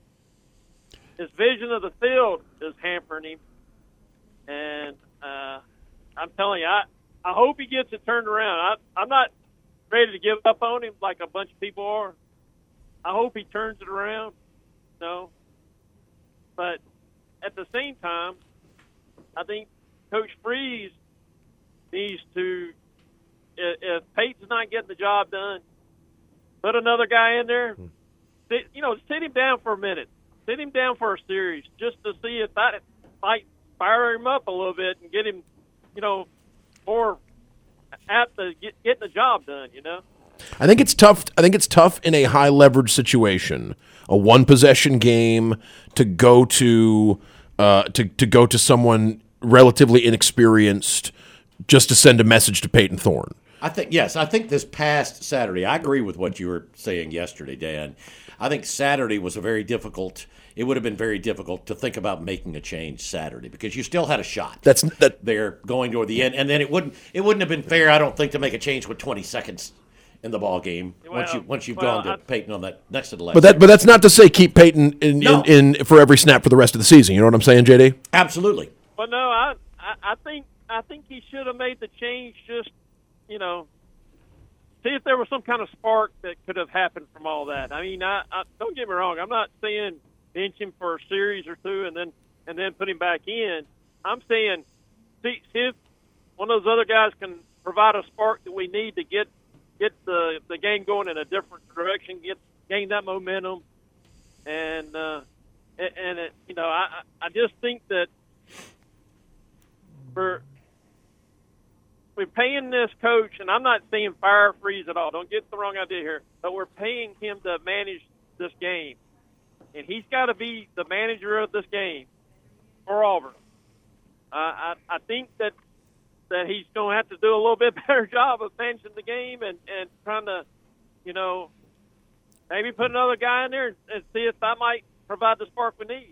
His vision of the field is hampering him, and uh, I'm telling you, I, I hope he gets it turned around. I, I'm not ready to give up on him like a bunch of people are. I hope he turns it around, you know. But at the same time, I think Coach Freeze needs to, if, if Peyton's not getting the job done, put another guy in there. Sit, you know, sit him down for a minute. Sit him down for a series just to see if that might fire him up a little bit and get him, you know, more apt to get, getting the job done, you know. I think it's tough. I think it's tough in a high leverage situation, a one possession game, to go to uh, to to go to someone relatively inexperienced just to send a message to Peyton Thorne. I think yes, I think this past Saturday, I agree with what you were saying yesterday, Dan. I think Saturday was a very difficult. It would have been very difficult to think about making a change Saturday because you still had a shot. That's that. They're going toward the end, and then it wouldn't. It wouldn't have been fair, I don't think, to make a change with twenty seconds in the ball game once you Well, once you've well, gone to I- Peyton on that next to the left. But that. But that's not to say keep Peyton in, No. in, in for every snap for the rest of the season. You know what I'm saying, J D? Absolutely. But no, I, I I think I think he should have made the change. Just you know, see if there was some kind of spark that could have happened from all that. I mean, I, I don't get me wrong. I'm not saying bench him for a series or two and then and then put him back in. I'm saying see, see if one of those other guys can provide a spark that we need to get get the the game going in a different direction, get gain that momentum, and uh, and, and it, you know, I I just think that. For we're paying this coach, and I'm not saying fire Freeze at all. Don't get the wrong idea here. But we're paying him to manage this game, and he's got to be the manager of this game for Auburn. Uh, I I think that that he's going to have to do a little bit better job of managing the game and and trying to, you know, maybe put another guy in there and, and see if that might provide the spark we need.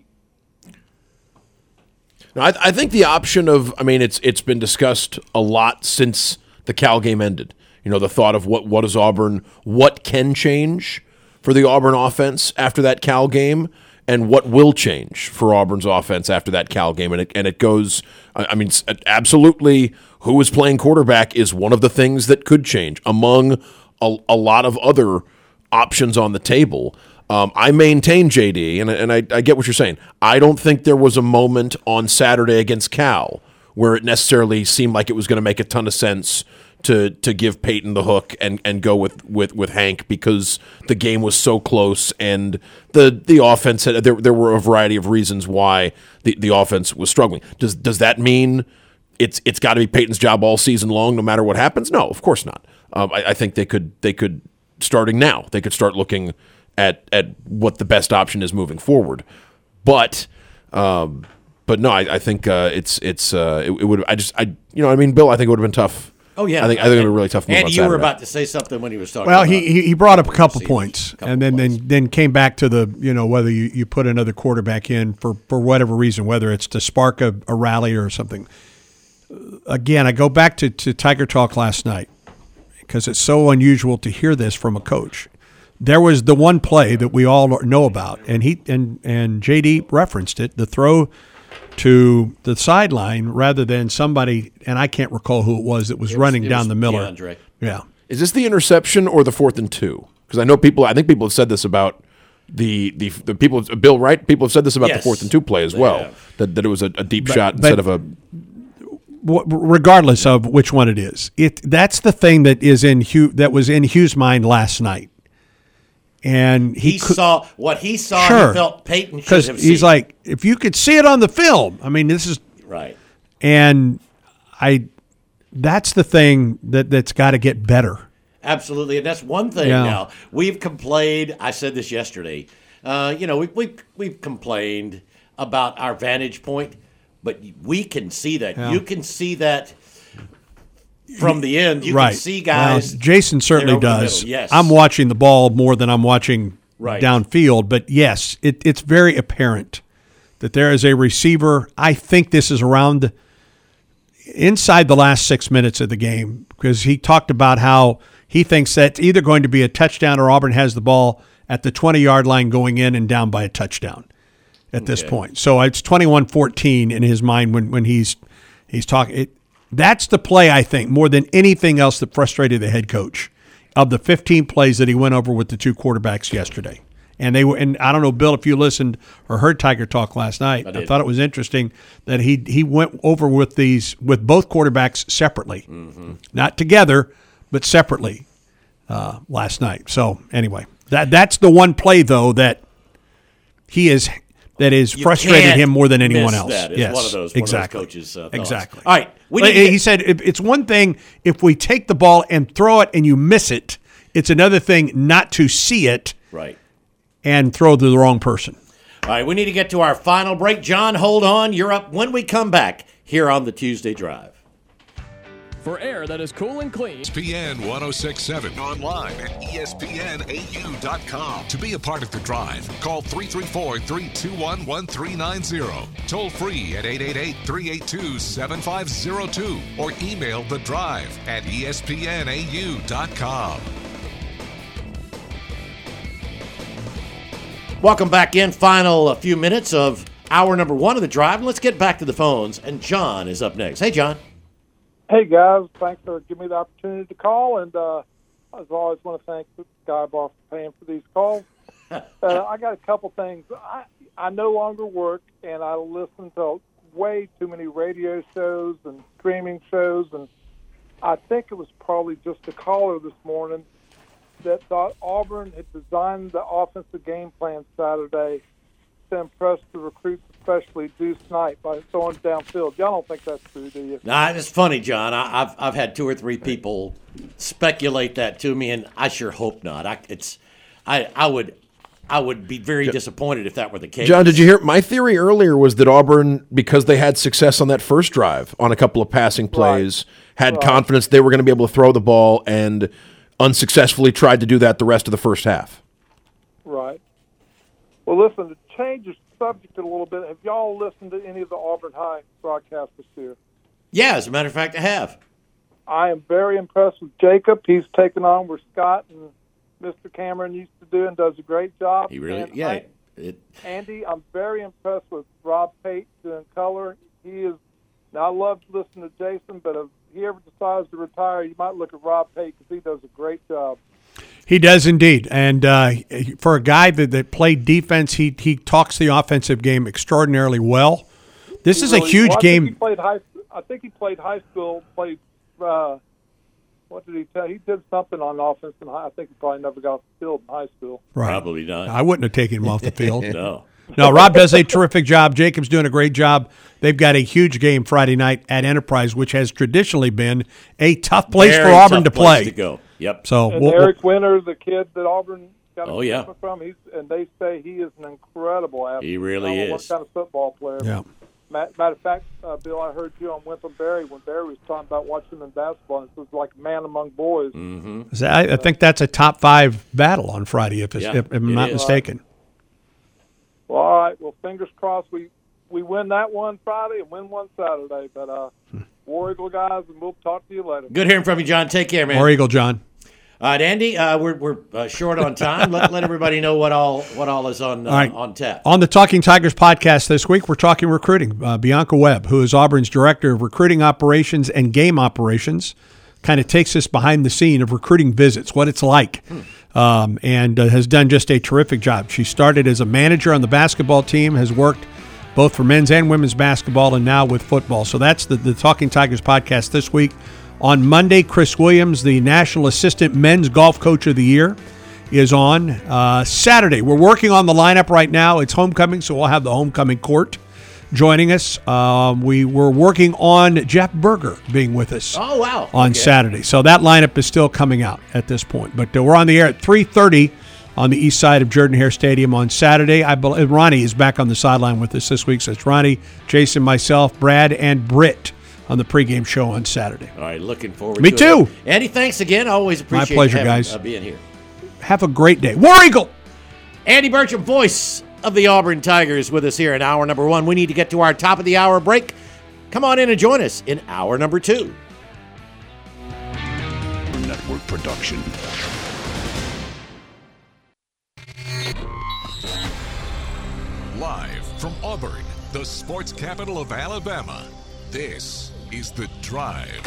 No, I, I think the option of, I mean, it's it's been discussed a lot since the Cal game ended. You know, the thought of what what is Auburn, what can change for the Auburn offense after that Cal game, and what will change for Auburn's offense after that Cal game. And it, and it goes, I I mean, absolutely, who is playing quarterback is one of the things that could change among a, a lot of other options on the table. Um, I maintain, J D, and, and I, I get what you're saying. I don't think there was a moment on Saturday against Cal where it necessarily seemed like it was going to make a ton of sense to to give Peyton the hook and, and go with, with, with Hank because the game was so close and the the offense had, there there were a variety of reasons why the, the offense was struggling. Does does that mean it's it's got to be Peyton's job all season long, no matter what happens? No, of course not. Um, I, I think they could they could starting now they could start looking at at what the best option is moving forward. But um, but no, I, I think uh, it's it's uh, it, it would I just I you know I mean Bill I think it would have been tough. Oh yeah, I think I think it would be a really tough move. And on you were Saturday. about to say something when he was talking. Well, about he he brought up a couple receivers, points, couple and then, points. then then came back to the you know whether you, you put another quarterback in for, for whatever reason, whether it's to spark a, a rally or something. Again, I go back to, to Tiger Talk last night because it's so unusual to hear this from a coach. There was the one play that we all know about, and he and and J D referenced it, the throw to the sideline rather than somebody, and I can't recall who it was that was, It was- running it down was the Miller. DeAndre. Yeah. Is this the interception or the fourth and two? Because I know people. I think people have said this about the the, the people. Bill, right? People have said this about Yes, the fourth and two play as they well. have. That that it was a, a deep But- shot but- instead of a. Wh- regardless of which one it is, it that's the thing that is in Hugh that was in Hugh's mind last night, and he, He could, saw what he saw. Sure. He felt Peyton should because have he's seen. like, if you could see it on the film, I mean, this is right. and I, that's the thing that that's got to get better. Absolutely, and that's one thing. Yeah. Now we've complained. I said this yesterday. Uh, you know, we we we've complained about our vantage point, but we can see that. Yeah. You can see that from the end. You right, can see guys. Well, Jason certainly over the does. middle, yes. I'm watching the ball more than I'm watching Right. downfield, but yes, it, it's very apparent that there is a receiver. I think this is around inside the last six minutes of the game because he talked about how he thinks that it's either going to be a touchdown or Auburn has the ball at the twenty-yard line going in and down by a touchdown at this Okay. point. So it's twenty-one fourteen in his mind when, when he's he's talking. It, that's the play, I think, more than anything else that frustrated the head coach of the fifteen plays that he went over with the two quarterbacks yesterday. And they were, and I don't know, Bill, if you listened or heard Tiger Talk last night, I, did. thought it was interesting that he he went over with these with both quarterbacks separately, Mm-hmm. not together, but separately uh, last night. So anyway, that that's the one play though that he is that is You frustrated can't him more than anyone miss else. That. It's yes, one of those, one exactly. of those coaches' uh, thoughts. Exactly. All right, we Well, need to he get- said if it's one thing if we take the ball and throw it and you miss it. It's another thing not to see it right. and throw to the wrong person. All right, we need to get to our final break. John, hold on. You're up when we come back here on the Tuesday Drive. For air that is cool and clean. E S P N ten sixty-seven. Online at E S P N A U dot com. To be a part of the drive, call three three four, three two one, one three nine zero. Toll free at eight eight eight, three eight two, seven five zero two. Or email the drive at E S P N A U dot com. Welcome back in. Final a few minutes of hour number one of the drive. Let's get back to the phones. And John is up next. Hey, John. Hey, guys. Thanks for giving me the opportunity to call. And uh, as always, want to thank Skybar for paying for these calls. uh, I got a couple things. I, I no longer work, and I listen to way too many radio shows and streaming shows. And I think it was probably just a caller this morning that thought Auburn had designed the offensive game plan Saturday to impress the recruits, especially Deuce Knight, by throwing downfield. Y'all don't think that's true, do you? Nah, it's funny, John. I, I've I've had two or three people speculate that to me, and I sure hope not. I it's I I would I would be very disappointed if that were the case. John, did you hear? My theory earlier was that Auburn, because they had success on that first drive on a couple of passing plays, had Right. confidence they were going to be able to throw the ball and unsuccessfully tried to do that the rest of the first half. Right. Well, listen, to change the subject a little bit, have y'all listened to any of the Auburn High broadcasts this year? Yeah, as a matter of fact, I have. I am very impressed with Jacob. He's taken on where Scott and Mister Cameron used to do and does a great job. He really, And yeah. I- It, Andy, I'm very impressed with Rob Pate doing color. He is. Now, I love to listen to Jason, but if he ever decides to retire, you might look at Rob Pate because he does a great job. He does indeed. And uh, for a guy that, that played defense, he he talks the offensive game extraordinarily well. This He is really- a huge well, I game. Think he played high. I think he played high school. Played uh, what did he tell? He did something on offense in high. I think he probably never got off the field in high school. Right. Probably not. I wouldn't have taken him off the field. No. No, Rob does a terrific job. Jacob's doing a great job. They've got a huge game Friday night at Enterprise, which has traditionally been a tough place Very for Auburn tough to play. place to go. Yep. So And we'll, Eric Winter, the kid that Auburn got a Oh, yeah. from, he's, and they say he is an incredible athlete. He really I don't know is. What kind of football player? yeah. Matter, matter of fact, uh, Bill, I heard you on Winthrop Berry when Berry was talking about watching him in basketball. And it was like man among boys. Mm-hmm. So I, I think that's a top five battle on Friday, if, it's, Yeah, if, if I'm it not is. mistaken. Well, all right. Well, fingers crossed we, we win that one Friday and win one Saturday. But uh, War Eagle guys, and we'll talk to you later. Good hearing from you, John. Take care, man. War Eagle, John. All right, Andy, uh, we're we're uh, short on time. let, let everybody know what all what all is on uh, All right. on tap. On the Talking Tigers podcast this week, we're talking recruiting. Uh, Bianca Webb, who is Auburn's Director of Recruiting Operations and Game Operations, kind of takes us behind the scene of recruiting visits, what it's like, hmm. um, and uh, has done just a terrific job. She started as a manager on the basketball team, has worked both for men's and women's basketball, and now with football. So that's the, the Talking Tigers podcast this week. On Monday, Chris Williams, the National Assistant Men's Golf Coach of the Year, is on. Uh, Saturday, we're working on the lineup right now. It's homecoming, so we'll have the homecoming court joining us. Um, we were working on Jeff Berger being with us Oh, wow. on Okay. Saturday. So that lineup is still coming out at this point. But uh, we're on the air at three thirty on the east side of Jordan-Hare Stadium on Saturday. I believe Ronnie is back on the sideline with us this week. So it's Ronnie, Jason, myself, Brad, and Britt on the pregame show on Saturday. All right, looking forward Me to too. it. Andy, thanks again. Always appreciate pleasure, having, guys. Uh, being here. Have a great day. War Eagle! Andy Burcham, voice of the Auburn Tigers, with us here in hour number one. We need to get to our top of the hour break. Come on in and join us in hour number two. Network production. Live from Auburn, the sports capital of Alabama, this is The Drive.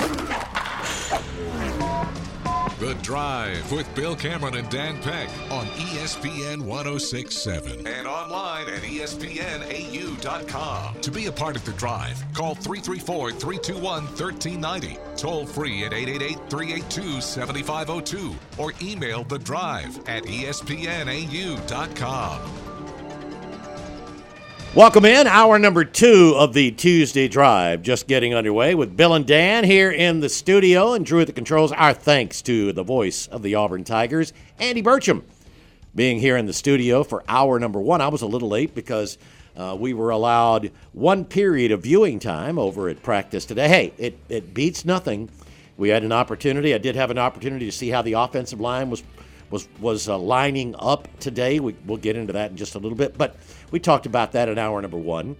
The Drive with Bill Cameron and Dan Peck on E S P N ten sixty-seven and online at E S P N A U dot com. To be a part of The Drive, call three three four, three two one, one three nine zero, toll free at eight eight eight, three eight two, seven five zero two, or email The Drive at E S P N A U dot com. Welcome in, hour number two of the Tuesday Drive. Just getting underway with Bill and Dan here in the studio, and Drew at the controls. Our thanks to the voice of the Auburn Tigers, Andy Burcham, being here in the studio for hour number one. I was a little late because uh, we were allowed one period of viewing time over at practice today. Hey, it, it beats nothing. We had an opportunity. I did have an opportunity to see how the offensive line was was was uh, lining up today. We, we'll get into that in just a little bit, but we talked about that in hour number one.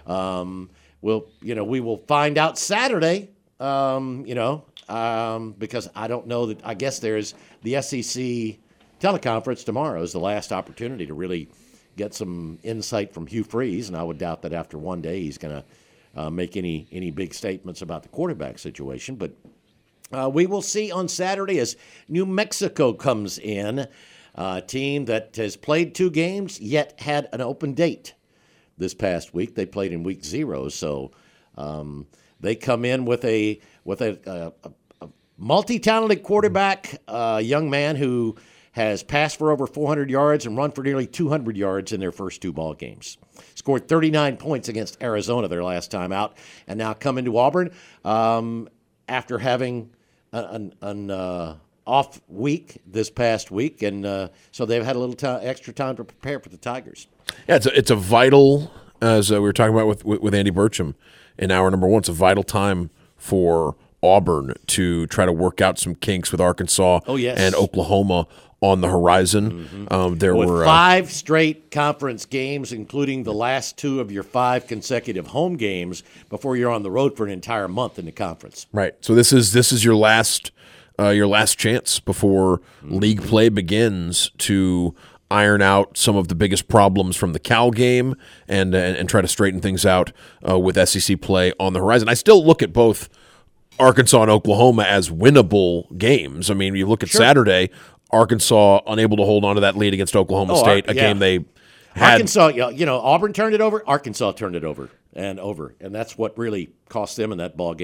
Um, we'll, you know, we will find out Saturday, um, you know, um, because I don't know that, I guess there's the S E C teleconference tomorrow is the last opportunity to really get some insight from Hugh Freeze, and I would doubt that after one day he's going to uh, make any, any big statements about the quarterback situation, but Uh, we will see on Saturday as New Mexico comes in, a team that has played two games yet had an open date this past week. They played in week zero, so um, they come in with a with a, a, a multi-talented quarterback, a young man who has passed for over four hundred yards and run for nearly two hundred yards in their first two ball games. Scored thirty-nine points against Arizona their last time out, and now come into Auburn um, after having an, an uh, off week this past week, and uh, so they've had a little time, extra time to prepare for the Tigers. Yeah, it's a, it's a vital, as uh, we were talking about with, with with Andy Burcham in hour number one, it's a vital time for Auburn to try to work out some kinks with Arkansas oh, yes. and Oklahoma on the horizon. Mm-hmm. Um, there with were five uh, straight conference games, including the last two of your five consecutive home games before you're on the road for an entire month in the conference. Right. So this is this is your last uh, your last chance before mm-hmm. league play begins to iron out some of the biggest problems from the Cal game and and, and try to straighten things out uh, with S E C play on the horizon. I still look at both Arkansas and Oklahoma as winnable games. I mean, you look at sure. Saturday, Arkansas unable to hold on to that lead against Oklahoma oh, State, Ar- a yeah. game they had. Arkansas, you know, Auburn turned it over. Arkansas turned it over and over, and that's what really cost them in that ball game. And,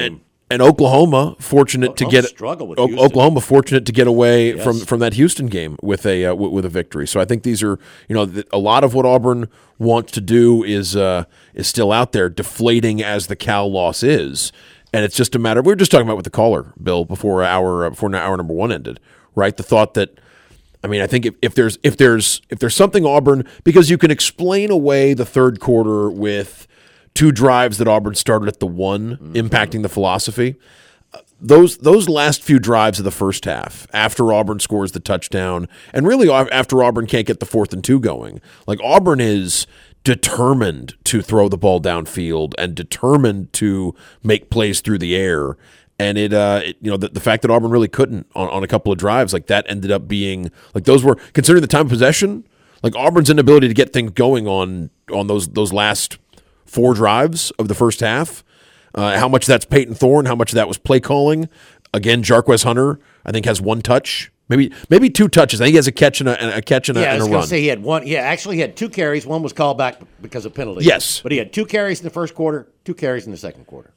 And Oklahoma fortunate Oklahoma to get struggle with o- Houston. Oklahoma fortunate to get away Yes. from, from that Houston game with a uh, w- with a victory. So I think these are you know th- a lot of what Auburn wants to do is uh, is still out there, deflating as the Cal loss is, and it's just a matter. We were just talking about with the caller, Bill, before our uh, before hour number one ended, right? The thought that. I mean, I think if, if there's if there's if there's something Auburn, because you can explain away the third quarter with two drives that Auburn started at the one, mm-hmm. impacting the philosophy. Uh, those those last few drives of the first half, after Auburn scores the touchdown, and really after Auburn can't get the fourth and two going, like Auburn is determined to throw the ball downfield and determined to make plays through the air. And it, uh, it, you know, the, the fact that Auburn really couldn't on, on a couple of drives, like that ended up being, like those were, considering the time of possession, like Auburn's inability to get things going on on those those last four drives of the first half, uh, how much that's Peyton Thorne, how much of that was play calling. Again, Jarquez Hunter, I think, has one touch, maybe maybe two touches. I think he has a catch and a, a catch and a, yeah, and I was a going run. to say he had one. Yeah, actually, he had two carries. One was called back because of penalty. Yes. But he had two carries in the first quarter, two carries in the second quarter.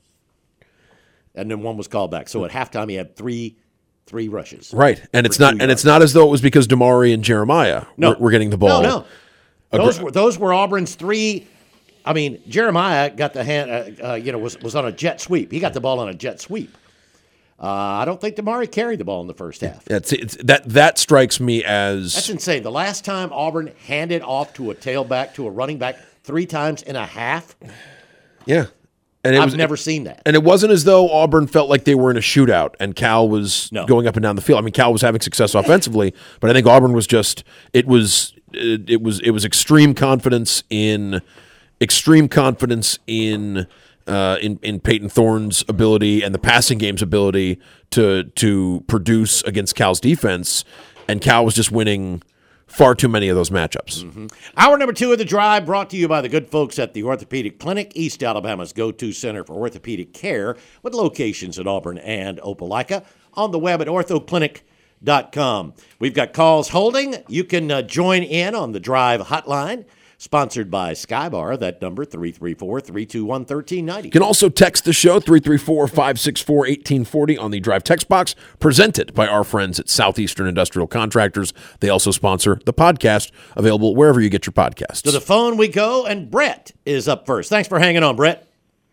And then one was called back. So at halftime, he had three, three rushes. Right, and it's not, and yards. It's not as though it was because Damari and Jeremiah no. were, were getting the ball. No, no, those were those were Auburn's three. I mean, Jeremiah got the hand. Uh, uh, you know, was was on a jet sweep. He got the ball on a jet sweep. Uh, I don't think Damari carried the ball in the first half. It's, it's, that that strikes me as that's insane. The last time Auburn handed off to a tailback to a running back three times in a half. Yeah. And it I've was, never seen that. And it wasn't as though Auburn felt like they were in a shootout and Cal was no. going up and down the field. I mean, Cal was having success offensively, but I think Auburn was just it was it, it was it was extreme confidence in extreme confidence in uh, in in Peyton Thorne's ability and the passing game's ability to to produce against Cal's defense, and Cal was just winning far too many of those matchups. Mm-hmm. Hour number two of the drive brought to you by the good folks at the Orthopedic Clinic, East Alabama's go-to center for orthopedic care, with locations at Auburn and Opelika, on the web at ortho clinic dot com. We've got calls holding. You can uh, join in on the drive hotline, sponsored by Skybar. That number, three three four, three two one, one three nine zero. You can also text the show, three three four, five six four, one eight four zero on the Drive text box, presented by our friends at Southeastern Industrial Contractors. They also sponsor the podcast, available wherever you get your podcasts. To the phone we go, and Brett is up first. Thanks for hanging on, Brett.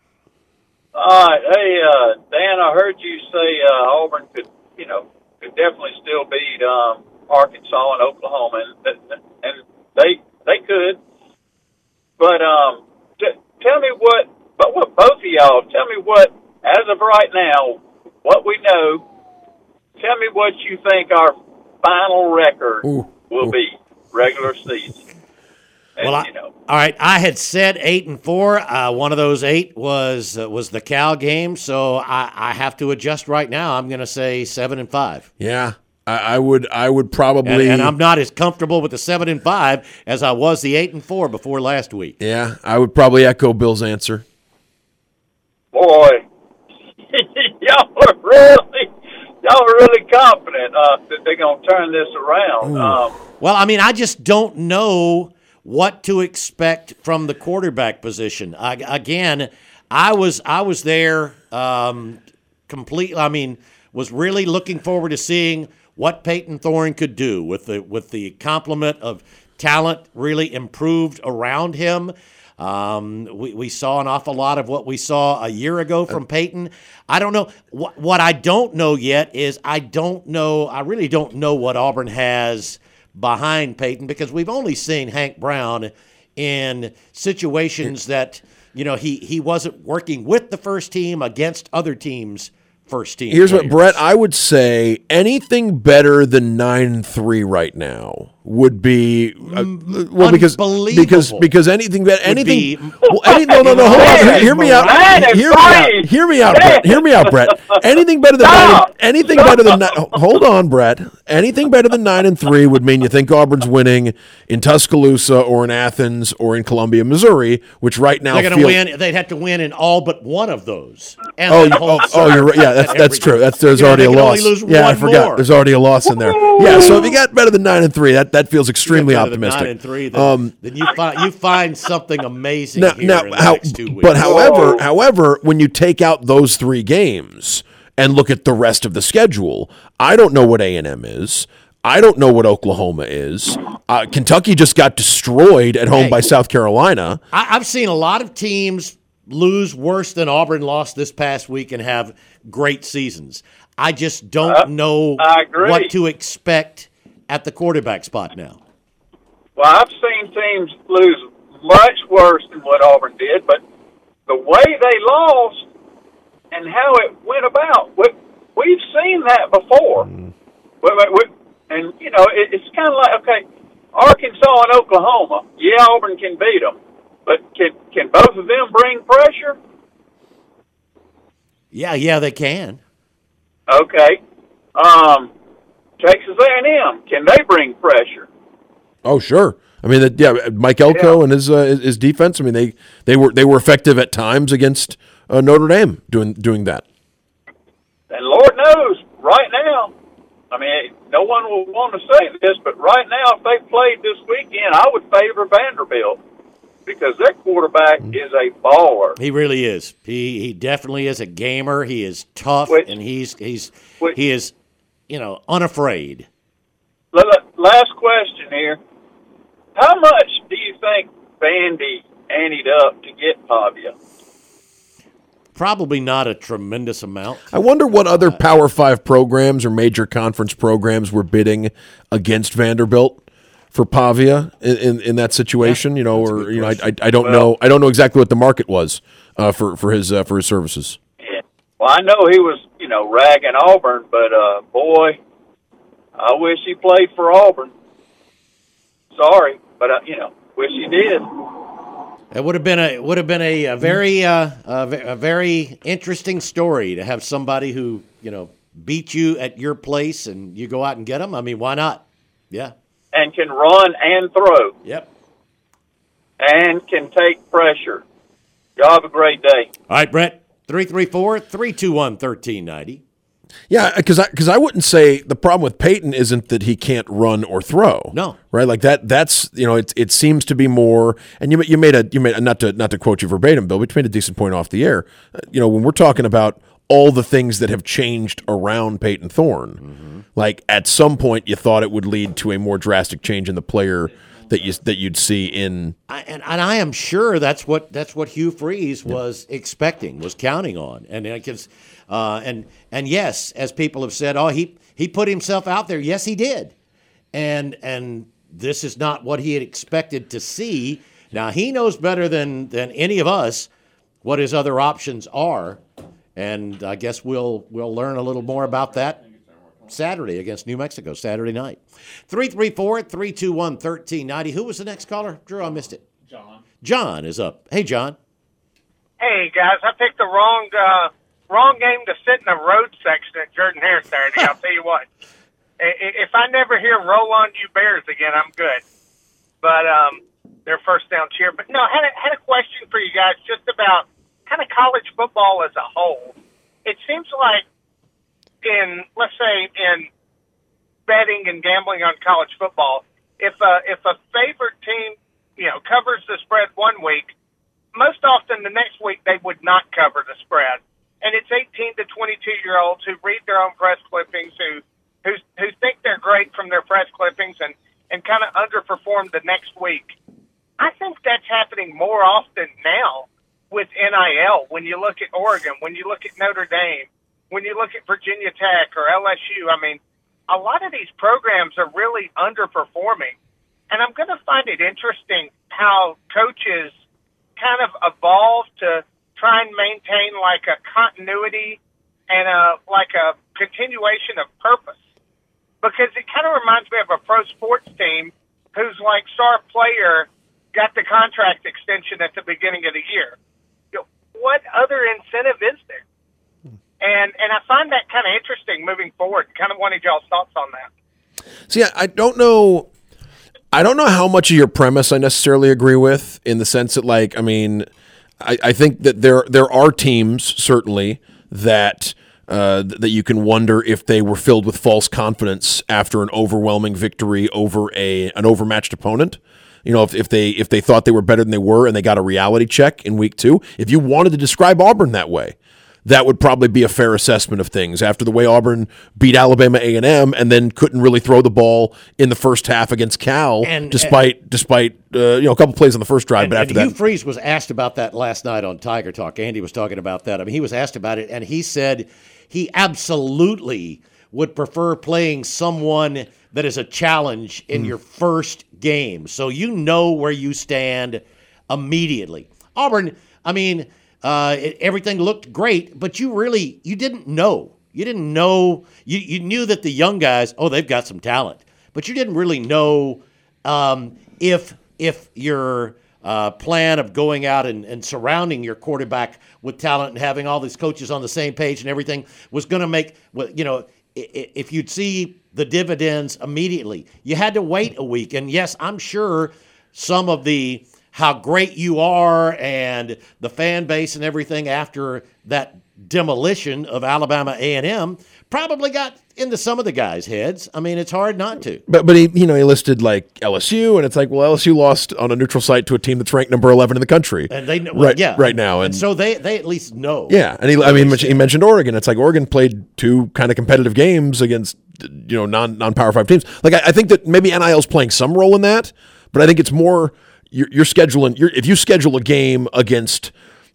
All right. Hey, uh, Dan, I heard you say uh, Auburn could, you know, could definitely still beat um, Arkansas and Oklahoma, and, and they they could. But um, t- tell me what, but what both of y'all, tell me what, as of right now, what we know, tell me what you think our final record ooh, will ooh. be, regular season. And, well, I, you know. all right, I had said eight and four. Uh, one of those eight was uh, was the Cal game, so I, I have to adjust right now. I'm going to say seven and five. Yeah. I would, I would probably, and, and I'm not as comfortable with the seven and five as I was the eight and four before last week. Yeah, I would probably echo Bill's answer. Boy, y'all are really, y'all are really confident uh, that they're going to turn this around. Um, well, I mean, I just don't know what to expect from the quarterback position. I, again, I was, I was there um, completely. I mean, was really looking forward to seeing what Peyton Thorne could do with the with the complement of talent really improved around him. Um, we, we saw an awful lot of what we saw a year ago from Peyton. I don't know. What, what I don't know yet is I don't know. I really don't know what Auburn has behind Peyton, because we've only seen Hank Brown in situations that, you know, he, he wasn't working with the first team against other teams. First team. Here's players. what, Brett, I would say anything better than nine and three right now would be uh, well because because because anything better anything be, well, any, no no no hold on hear, hear me out hear me out hear me out Brett hear me out Brett anything better than nine, anything better than hold on Brett anything better than nine and three would mean you think Auburn's winning in Tuscaloosa or in Athens or in Columbia, Missouri, which right now they're going to feel, win. They'd have to win in all but one of those. And oh, oh, oh, you're right. Yeah, that's that's true. That's there's you know, already a loss. Lose yeah, one I forgot. More. There's already a loss in there. Yeah, so if you got better than nine and three, that, that feels extremely better optimistic. Than nine and three, then, um, then you find you find something amazing now, here now, in the how, next two weeks. But however, however, when you take out those three games and look at the rest of the schedule, I don't know what A and M is. I don't know what Oklahoma is. Uh, Kentucky just got destroyed at home Hey. by South Carolina. I, I've seen a lot of teams lose worse than Auburn lost this past week and have great seasons. I just don't Uh, know I agree. what to expect at the quarterback spot now. Well, I've seen teams lose much worse than what Auburn did, but the way they lost and how it went about, we, we've seen that before. Mm. We, we, we, and, you know, it, it's kind of like, okay, Arkansas and Oklahoma, yeah, Auburn can beat them, but can, can both of them bring pressure? Yeah, yeah, they can. Okay. Um, Texas A and M, can they bring pressure? Oh, sure. I mean, that, yeah, Mike Elko Yeah. and his uh, his his defense. I mean, they, they were they were effective at times against uh, Notre Dame doing doing that. And Lord knows, right now, I mean, no one will want to say this, but right now, if they played this weekend, I would favor Vanderbilt because their quarterback is a baller. He really is. He he definitely is a gamer. He is tough, Which- and he's he's which- he is, you know, unafraid. L- l- Last question here. How much do you think Vandy anteed up to get Pavia? Probably not a tremendous amount. I wonder what other Power Five programs or major conference programs were bidding against Vanderbilt for Pavia in, in, in that situation. You know, or you know, I, I, I don't Well- know. I don't know exactly what the market was uh, for for his uh, for his services. Yeah. Well, I know he was, you know, ragging Auburn, but uh, boy, I wish he played for Auburn. Sorry, but uh, you know, wish he did. It would have been a would have been a, a very uh, a, ve- a very interesting story to have somebody who, you know, beat you at your place and you go out and get them. I mean, why not? Yeah. And can run and throw. Yep. And can take pressure. Y'all have a great day. All right, Brett. three three four, three two one, one three nine zero. Yeah, because I because I wouldn't say the problem with Peyton isn't that he can't run or throw. No, right? Like that. That's you know, it it seems to be more. And you you made a you made a, not to not to quote you verbatim, Bill, but you made a decent point off the air. Uh, you know, when we're talking about all the things that have changed around Peyton Thorne, mm-hmm. like at some point you thought it would lead to a more drastic change in the player that you that you'd see in. I, and, and I am sure that's what that's what Hugh Freeze was yeah. expecting, was counting on, and because uh, and and yes, as people have said, oh he he put himself out there. Yes, he did, and and this is not what he had expected to see. Now he knows better than than any of us what his other options are, and I guess we'll we'll learn a little more about that Saturday against New Mexico, Saturday night. three three four, three two one, one three nine zero. Who was the next caller? Drew, I missed it. John. John is up. Hey, John. Hey, guys, I picked the wrong uh, wrong game to sit in the road section at Jordan Hare Saturday. I'll tell you what. If I never hear Roll On You Bears again, I'm good. But um, their first down cheer. But no, I had a, had a question for you guys just about kind of college football as a whole. It seems like in, let's say, in betting and gambling on college football, if a, if a favored team, you know, covers the spread one week, most often the next week they would not cover the spread. And it's eighteen to twenty-two year olds who read their own press clippings, who who, who think they're great from their press clippings and, and kind of underperform the next week. I think that's happening more often now with N I L. When you look at Oregon, when you look at Notre Dame, when you look at Virginia Tech or L S U, I mean, a lot of these programs are really underperforming. And I'm going to find it interesting how coaches kind of evolve to try and maintain like a continuity and a, like a continuation of purpose. Because it kind of reminds me of a pro sports team whose like star player got the contract extension at the beginning of the year. You know, what other incentive is there? And and I find that kind of interesting moving forward. Kind of wanted y'all's thoughts on that. See, I don't know. I don't know how much of your premise I necessarily agree with, in the sense that, like, I mean, I, I think that there there are teams certainly that uh, th- that you can wonder if they were filled with false confidence after an overwhelming victory over a an overmatched opponent. You know, if, if they if they thought they were better than they were and they got a reality check in week two. If you wanted to describe Auburn that way, that would probably be a fair assessment of things after the way Auburn beat Alabama A and M and then couldn't really throw the ball in the first half against Cal, and, despite and, despite uh, you know a couple plays on the first drive. And, but after and that, Hugh Freeze was asked about that last night on Tiger Talk. Andy was talking about that. I mean, he was asked about it, and he said he absolutely would prefer playing someone that is a challenge in mm. your first game, so you know where you stand immediately. Auburn, I mean. Uh, it, everything looked great, but you really, you didn't know. You didn't know. You, you knew that the young guys, oh, they've got some talent. But you didn't really know um, if if your uh, plan of going out and, and surrounding your quarterback with talent and having all these coaches on the same page and everything was going to make, you know, if you'd see the dividends immediately. You had to wait a week. And, yes, I'm sure some of the how great you are and the fan base and everything after that demolition of Alabama A and M probably got into some of the guys' heads. I mean, it's hard not to. But but he you know he listed like L S U, and it's like, well, L S U lost on a neutral site to a team that's ranked number eleven in the country, and they know right yeah right now, and, and so they they at least know. Yeah, and he I mean he mentioned Oregon. It's like Oregon played two kind of competitive games against you know non non Power Five teams. Like I, I think that maybe N I L is playing some role in that, but I think it's more. You're, you're scheduling. You're, if you schedule a game against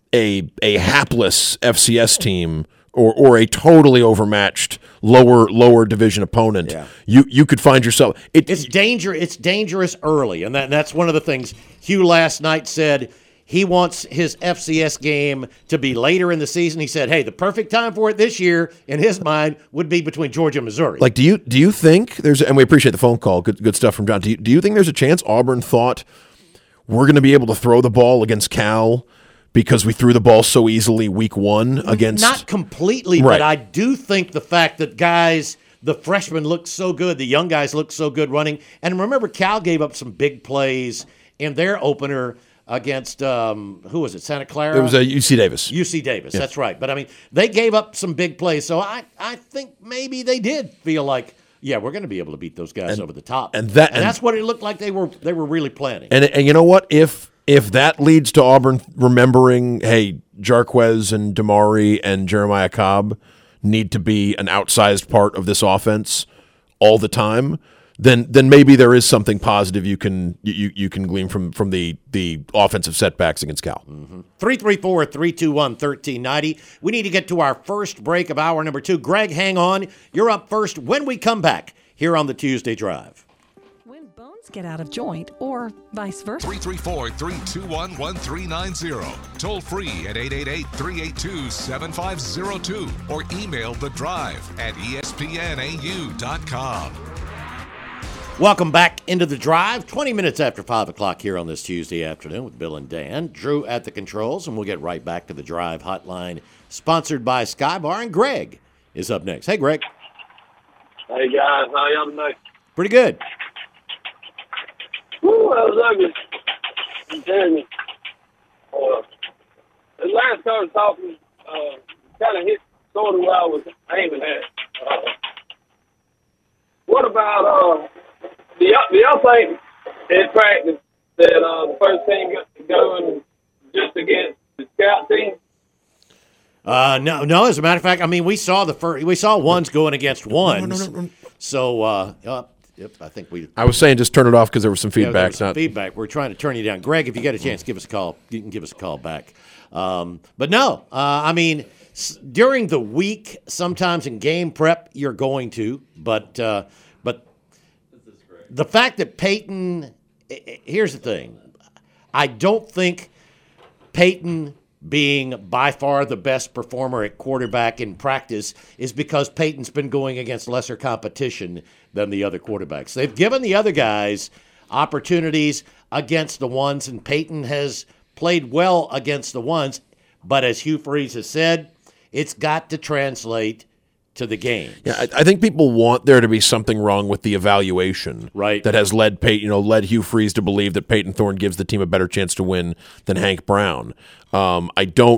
a a hapless F C S team or or a totally overmatched lower lower division opponent, yeah. you you could find yourself. It, it's danger. It's dangerous early, and that, that's one of the things Hugh last night said. He wants his F C S game to be later in the season. He said, "Hey, the perfect time for it this year, in his mind, would be between Georgia and Missouri." Like, do you do you think there's? And we appreciate the phone call. Good good stuff from John. Do you, do you think there's a chance Auburn thought we're going to be able to throw the ball against Cal because we threw the ball so easily week one against? Not completely, right. But I do think the fact that guys, the freshmen looked so good, the young guys looked so good running. And remember, Cal gave up some big plays in their opener against, um, who was it, Santa Clara? It was a U C Davis. U C Davis, yeah. That's right. But, I mean, they gave up some big plays. So I, I think maybe they did feel like, yeah, we're going to be able to beat those guys and, over the top, and that and, and, that's what it looked like they were they were really planning. And and you know what? If if that leads to Auburn remembering, hey, Jarquez and Damari and Jeremiah Cobb need to be an outsized part of this offense all the time, then then maybe there is something positive you can you you can glean from from the the offensive setbacks against Cal. Mm-hmm. three three four, three two one, one three nine zero. We need to get to our first break of hour number two. Greg, hang on. You're up first when we come back here on the Tuesday Drive. When bones get out of joint or vice versa. three three four, three two one, one three nine zero. Toll free at eight eight eight, three eight two, seven five zero two or email the drive at E S P N A U dot com. Welcome back into the drive. twenty minutes after five o'clock here on this Tuesday afternoon with Bill and Dan. Drew at the controls, and we'll get right back to the drive hotline sponsored by Skybar. And Greg is up next. Hey, Greg. Hey, guys. How y'all tonight? Pretty good. Woo, that was ugly. I'm telling you. Uh, the last time I was talking, uh, kind of hit sort of where I was aiming at. Uh, what about... Uh, Do y'all, do y'all think in practice that uh, the first team got going just against the scout team? Uh, no, no. As a matter of fact, I mean, we saw the first, we saw ones going against ones. No, no, no, no. So, uh, uh, yep, I think we. I was saying just turn it off because there was some feedback. Yeah, there was some not... feedback. We're trying to turn you down, Greg. If you get a chance, give us a call. You can give us a call back. Um, but no, uh, I mean, s- during the week, sometimes in game prep, you're going to, but. Uh, The fact that Peyton, here's the thing. I don't think Peyton being by far the best performer at quarterback in practice is because Peyton's been going against lesser competition than the other quarterbacks. They've given the other guys opportunities against the ones, and Peyton has played well against the ones. But as Hugh Freeze has said, it's got to translate to the game. Yeah, I, I think people want there to be something wrong with the evaluation, right? That has led Peyton, you know, led Hugh Freeze to believe that Peyton Thorne gives the team a better chance to win than Hank Brown. Um, I don't,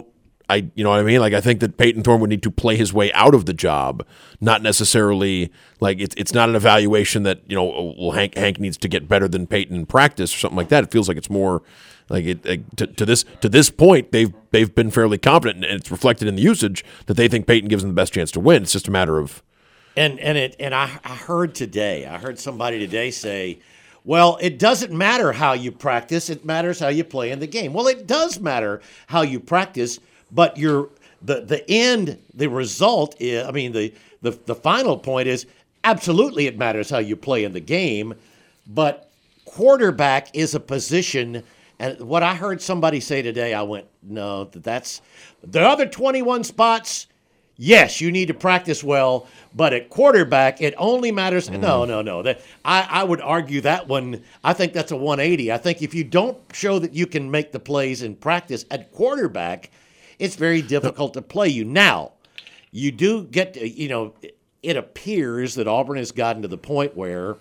I, you know what I mean? Like, I think that Peyton Thorne would need to play his way out of the job, not necessarily like it's it's not an evaluation that, you know, well, Hank Hank needs to get better than Peyton in practice or something like that. It feels like it's more like it like, to, to this to this point they've they've been fairly confident, and it's reflected in the usage that they think Peyton gives them the best chance to win. It's just a matter of and and it and I, I heard today, I heard somebody today say, well, it doesn't matter how you practice; it matters how you play in the game. Well, it does matter how you practice. But your the the end, the result is, I mean, the, the the final point is absolutely it matters how you play in the game. But quarterback is a position, and what I heard somebody say today, I went, no, that's the other twenty-one spots. Yes, you need to practice well, but at quarterback, it only matters. Mm. No, no, no. That I, I would argue that one. I think that's a one eighty. I think if you don't show that you can make the plays in practice at quarterback, it's very difficult to play you. Now, you do get, to, you know, it appears that Auburn has gotten to the point where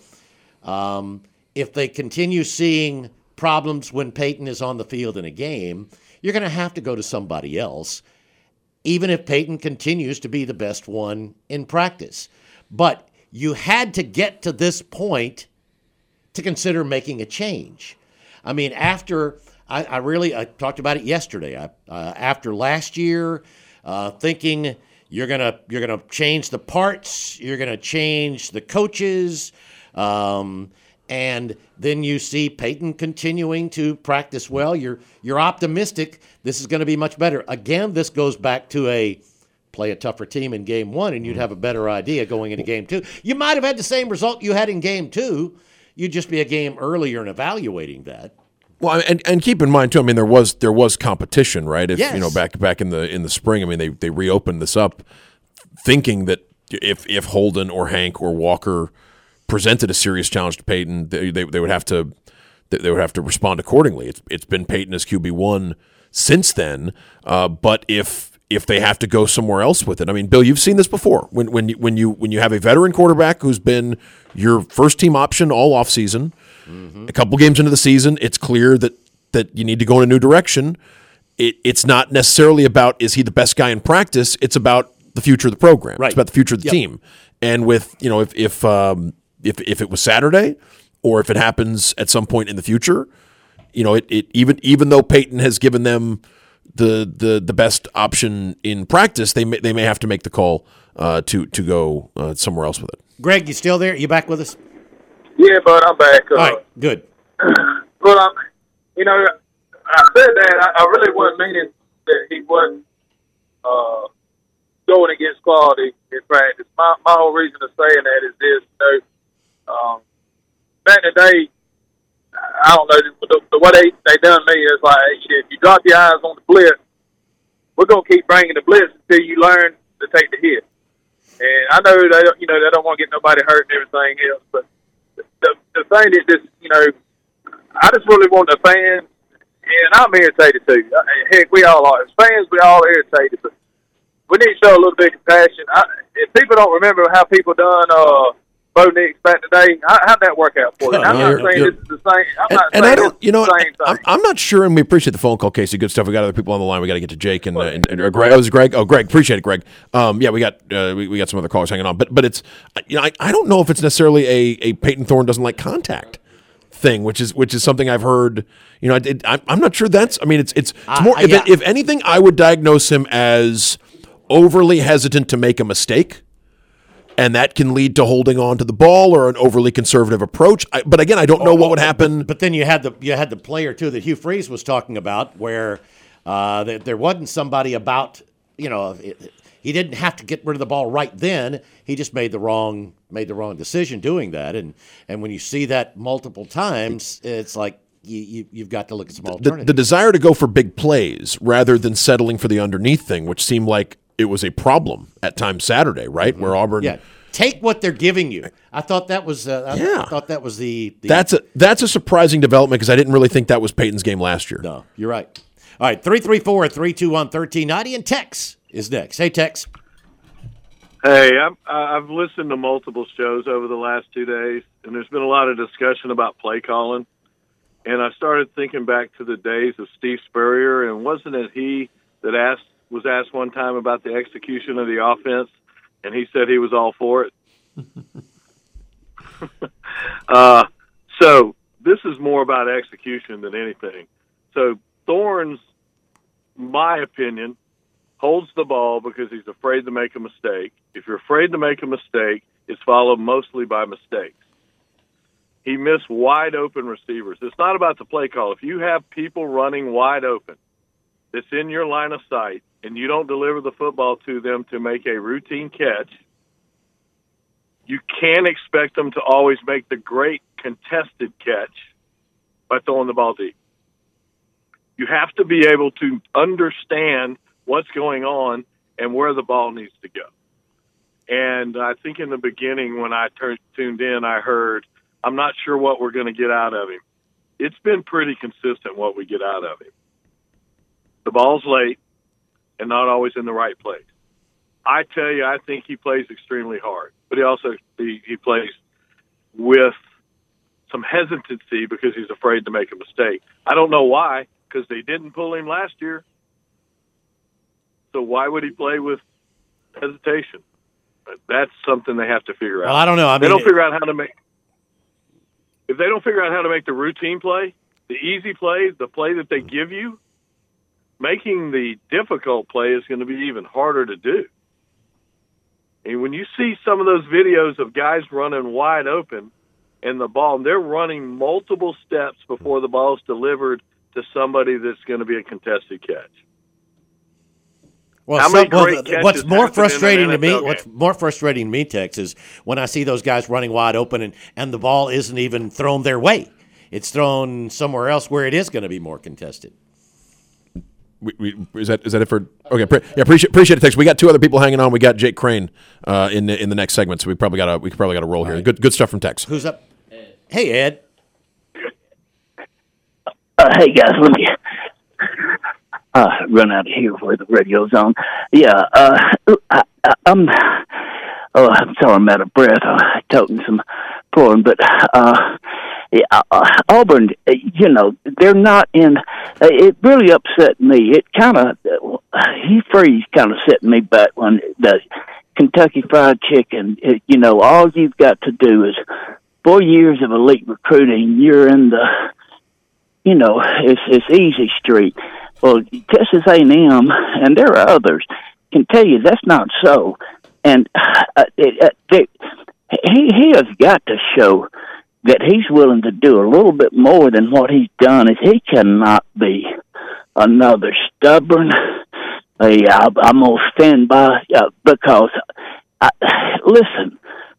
um, if they continue seeing problems when Peyton is on the field in a game, you're going to have to go to somebody else, even if Peyton continues to be the best one in practice. But you had to get to this point to consider making a change. I mean, after... I, I really I talked about it yesterday. I, uh, after last year, uh, thinking you're gonna you're gonna change the parts, you're gonna change the coaches, um, and then you see Peyton continuing to practice well. You're you're optimistic this is going to be much better. Again, this goes back to a play a tougher team in game one, and you'd have a better idea going into game two. You might have had the same result you had in game two. You'd just be a game earlier in evaluating that. Well, and and keep in mind too. I mean, there was there was competition, right? If yes. you know back back in the in the spring. I mean, they they reopened this up, thinking that if if Holden or Hank or Walker presented a serious challenge to Peyton, they they, they would have to they would have to respond accordingly. It's it's been Peyton as Q B one since then. Uh, but if if they have to go somewhere else with it, I mean, Bill, you've seen this before. When when you, when you when you have a veteran quarterback who's been your first team option all offseason, mm-hmm. a couple games into the season, it's clear that that you need to go in a new direction. It, it's not necessarily about is he the best guy in practice. It's about the future of the program. Right. It's about the future of the yep. team. And with you know if if um, if if it was Saturday, or if it happens at some point in the future, you know, it, it even even though Peyton has given them the the the best option in practice, they may they may have to make the call uh, to to go uh, somewhere else with it. Greg, you still there? You back with us? Yeah, but I'm back. Uh, All right, good. But um, you know, I said that I, I really wasn't meaning that he wasn't uh, going against quality in practice. My my whole reason of saying that is this: you know, um, back in the day, I don't know, the, the way they, they done me is like, hey, shit, if you drop your eyes on the blitz, we're going to keep bringing the blitz until you learn to take the hit. And I know they don't, you know, they don't want to get nobody hurt and everything else, but the, the thing that just, you know, I just really want the fans, and I'm irritated too. Heck, we all are. As fans, we all irritated, but we need to show a little bit of compassion. I, if people don't remember how people done, uh, Bo Nix back today, how, how'd that work out for you? I'm you're, not saying you're, this is the same. I'm and, not and saying I don't, it's you know, the same I'm, thing. I'm not sure, and we appreciate the phone call, Casey. Good stuff. We got other people on the line. We got to get to Jake and, uh, and, and or Greg. Oh, was Greg? Oh, Greg. Appreciate it, Greg. Um, yeah, we got uh, we, we got some other callers hanging on, but but it's you know I, I don't know if it's necessarily a, a Peyton Thorne doesn't like contact thing, which is which is something I've heard. You know, it, I'm I'm not sure that's. I mean, it's it's, it's more. Uh, if, yeah. if anything, I would diagnose him as overly hesitant to make a mistake. And that can lead to holding on to the ball or an overly conservative approach. I, but again, I don't know what would happen. But, but then you had the you had the player too that Hugh Freeze was talking about, where uh, there, there wasn't somebody about you know it, he didn't have to get rid of the ball right then. He just made the wrong made the wrong decision doing that. And and when you see that multiple times, it's like you, you you've got to look at some alternatives. The, the desire to go for big plays rather than settling for the underneath thing, which seemed like it was a problem at times Saturday, right? Mm-hmm. Where Auburn, yeah, take what they're giving you. I thought that was, uh, I, yeah. I thought that was the, the. That's a that's a surprising development because I didn't really think that was Peyton's game last year. No, you're right. All right, three three four three two one thirteen ninety and Tex is next. Hey, Tex. Hey, I'm, I've listened to multiple shows over the last two days, and there's been a lot of discussion about play calling. And I started thinking back to the days of Steve Spurrier, and wasn't it he that asked was asked one time about the execution of the offense, and he said he was all for it. uh, so this is more about execution than anything. So Thorns, my opinion, holds the ball because he's afraid to make a mistake. If you're afraid to make a mistake, it's followed mostly by mistakes. He missed wide open receivers. It's not about the play call. If you have people running wide open that's in your line of sight and you don't deliver the football to them to make a routine catch, you can't expect them to always make the great contested catch by throwing the ball deep. You have to be able to understand what's going on and where the ball needs to go. And I think in the beginning when I turned, tuned in, I heard, I'm not sure what we're going to get out of him. It's been pretty consistent what we get out of him. The ball's late and not always in the right place. I tell you, I think he plays extremely hard, but he also he, he plays with some hesitancy because he's afraid to make a mistake. I don't know why, because they didn't pull him last year. So why would he play with hesitation? But that's something they have to figure out. Well, I don't know. I they mean, don't figure out how to make. If they don't figure out how to make the routine play, the easy play, the play that they give you, making the difficult play is going to be even harder to do. And when you see some of those videos of guys running wide open and the ball, they're running multiple steps before the ball is delivered to somebody that's going to be a contested catch. Well, How some, many well great th- what's catches more happen in an frustrating to me, N F L what's game? more frustrating to me, Tex, is when I see those guys running wide open and, and the ball isn't even thrown their way. It's thrown somewhere else where it is going to be more contested. We, we, is that is that it for? Okay, pre- yeah, appreciate appreciate it, Tex. We got two other people hanging on. We got Jake Crane uh, in the, in the next segment, so we probably got to we probably got to roll here. Good good stuff from Tex. Who's up? Hey, Ed. Uh, hey guys, let me uh, run out of here where the radio's on. Yeah, uh, I, I, I'm. Oh, I'm sorry, I'm out of breath. I'm talking some porn, but uh, yeah, uh, Auburn, uh, you know, they're not in. Uh, it really upset me. It kind of uh, Hugh Freeze kind of set me back when the Kentucky Fried Chicken. It, you know, all you've got to do is four years of elite recruiting. You're in the, you know, it's it's easy street. Well, Texas A and M, and there are others, can tell you that's not so. And uh, it, uh, it, he he has got to show that he's willing to do a little bit more than what he's done. Is he cannot be another stubborn. Uh, yeah, I'm gonna stand by uh, because I, listen.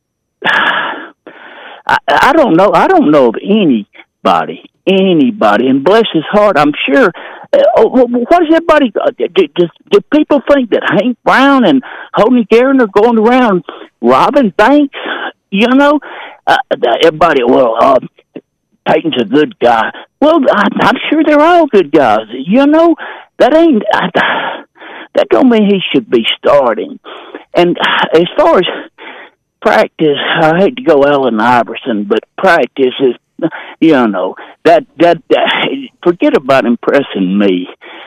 I, I don't know. I don't know of anybody, anybody, and bless his heart, I'm sure. Uh, what does everybody? Uh, do, do, do people think that Hank Brown and Hoden Garrett are going around robbing banks? You know, uh, everybody. Well, uh, Peyton's a good guy. Well, I, I'm sure they're all good guys. You know, that ain't I, that don't mean he should be starting. And as far as practice, I hate to go Allen Iverson, but practice is. You know, that, that, that, forget about impressing me.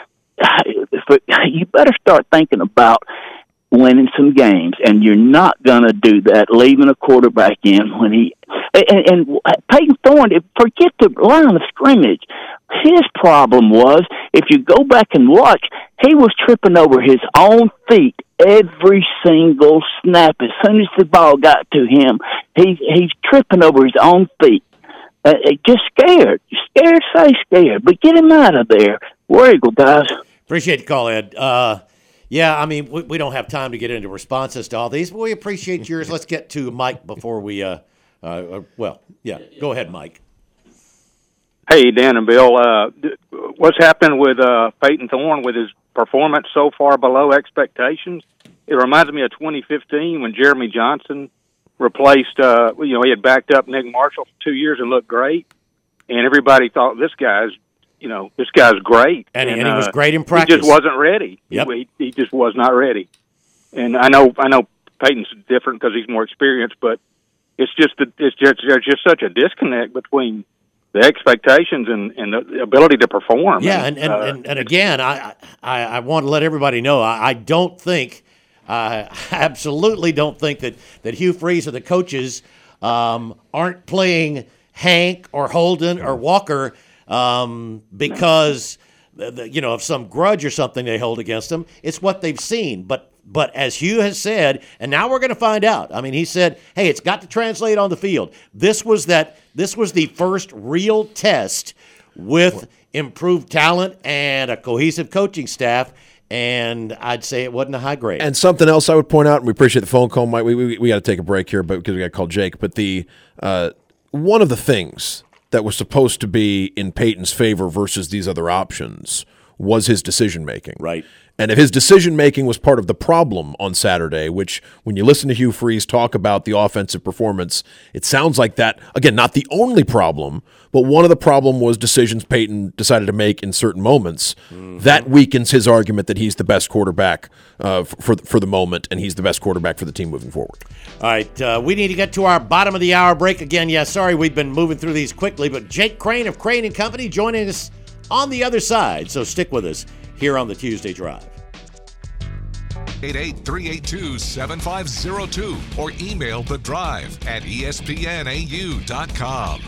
You better start thinking about winning some games, and you're not going to do that, leaving a quarterback in when he, and, and Peyton Thorne, forget the line of scrimmage. His problem was, if you go back and watch, he was tripping over his own feet every single snap. As soon as the ball got to him, he, he's tripping over his own feet. Uh, just scared. Scared, say scared. But get him out of there. War Eagle, guys. Appreciate the call, Ed. Uh, yeah, I mean, we, we don't have time to get into responses to all these, but we appreciate yours. Let's get to Mike before we, uh, uh, well, yeah, go ahead, Mike. Hey, Dan and Bill. Uh, what's happened with uh, Peyton Thorne with his performance so far below expectations? It reminds me of twenty fifteen when Jeremy Johnson replaced, uh, you know, he had backed up Nick Marshall for two years and looked great. And everybody thought this guy's, you know, this guy's great. And, and, and he was uh, great in practice. He just wasn't ready. Yep. He, he just was not ready. And I know, I know Peyton's different because he's more experienced, but it's just, that it's just, there's just such a disconnect between the expectations and, and the ability to perform. Yeah, and and, uh, and, and again, I, I I want to let everybody know I, I don't think, I absolutely don't think that, that Hugh Freeze or the coaches um, aren't playing Hank or Holden or Walker um, because the, the, you know of some grudge or something they hold against them. It's what they've seen, but. But as Hugh has said, and now we're going to find out. I mean, he said, "Hey, it's got to translate on the field." This was that. This was the first real test with improved talent and a cohesive coaching staff. And I'd say it wasn't a high grade. And something else I would point out, and we appreciate the phone call, Mike. We we, we got to take a break here, but because we got to call Jake. But the uh, one of the things that was supposed to be in Peyton's favor versus these other options was his decision making. Right. And if his decision-making was part of the problem on Saturday, which when you listen to Hugh Freeze talk about the offensive performance, it sounds like that, again, not the only problem, but one of the problem was decisions Peyton decided to make in certain moments. Mm-hmm. That weakens his argument that he's the best quarterback uh, for, for the moment, and he's the best quarterback for the team moving forward. All right, uh, we need to get to our bottom of the hour break again. Yeah, sorry we've been moving through these quickly, but Jake Crane of Crane and Company joining us on the other side, so stick with us here on the Tuesday Drive. eight eight three eight two seven five zero two or email the drive at E S P N A U dot com.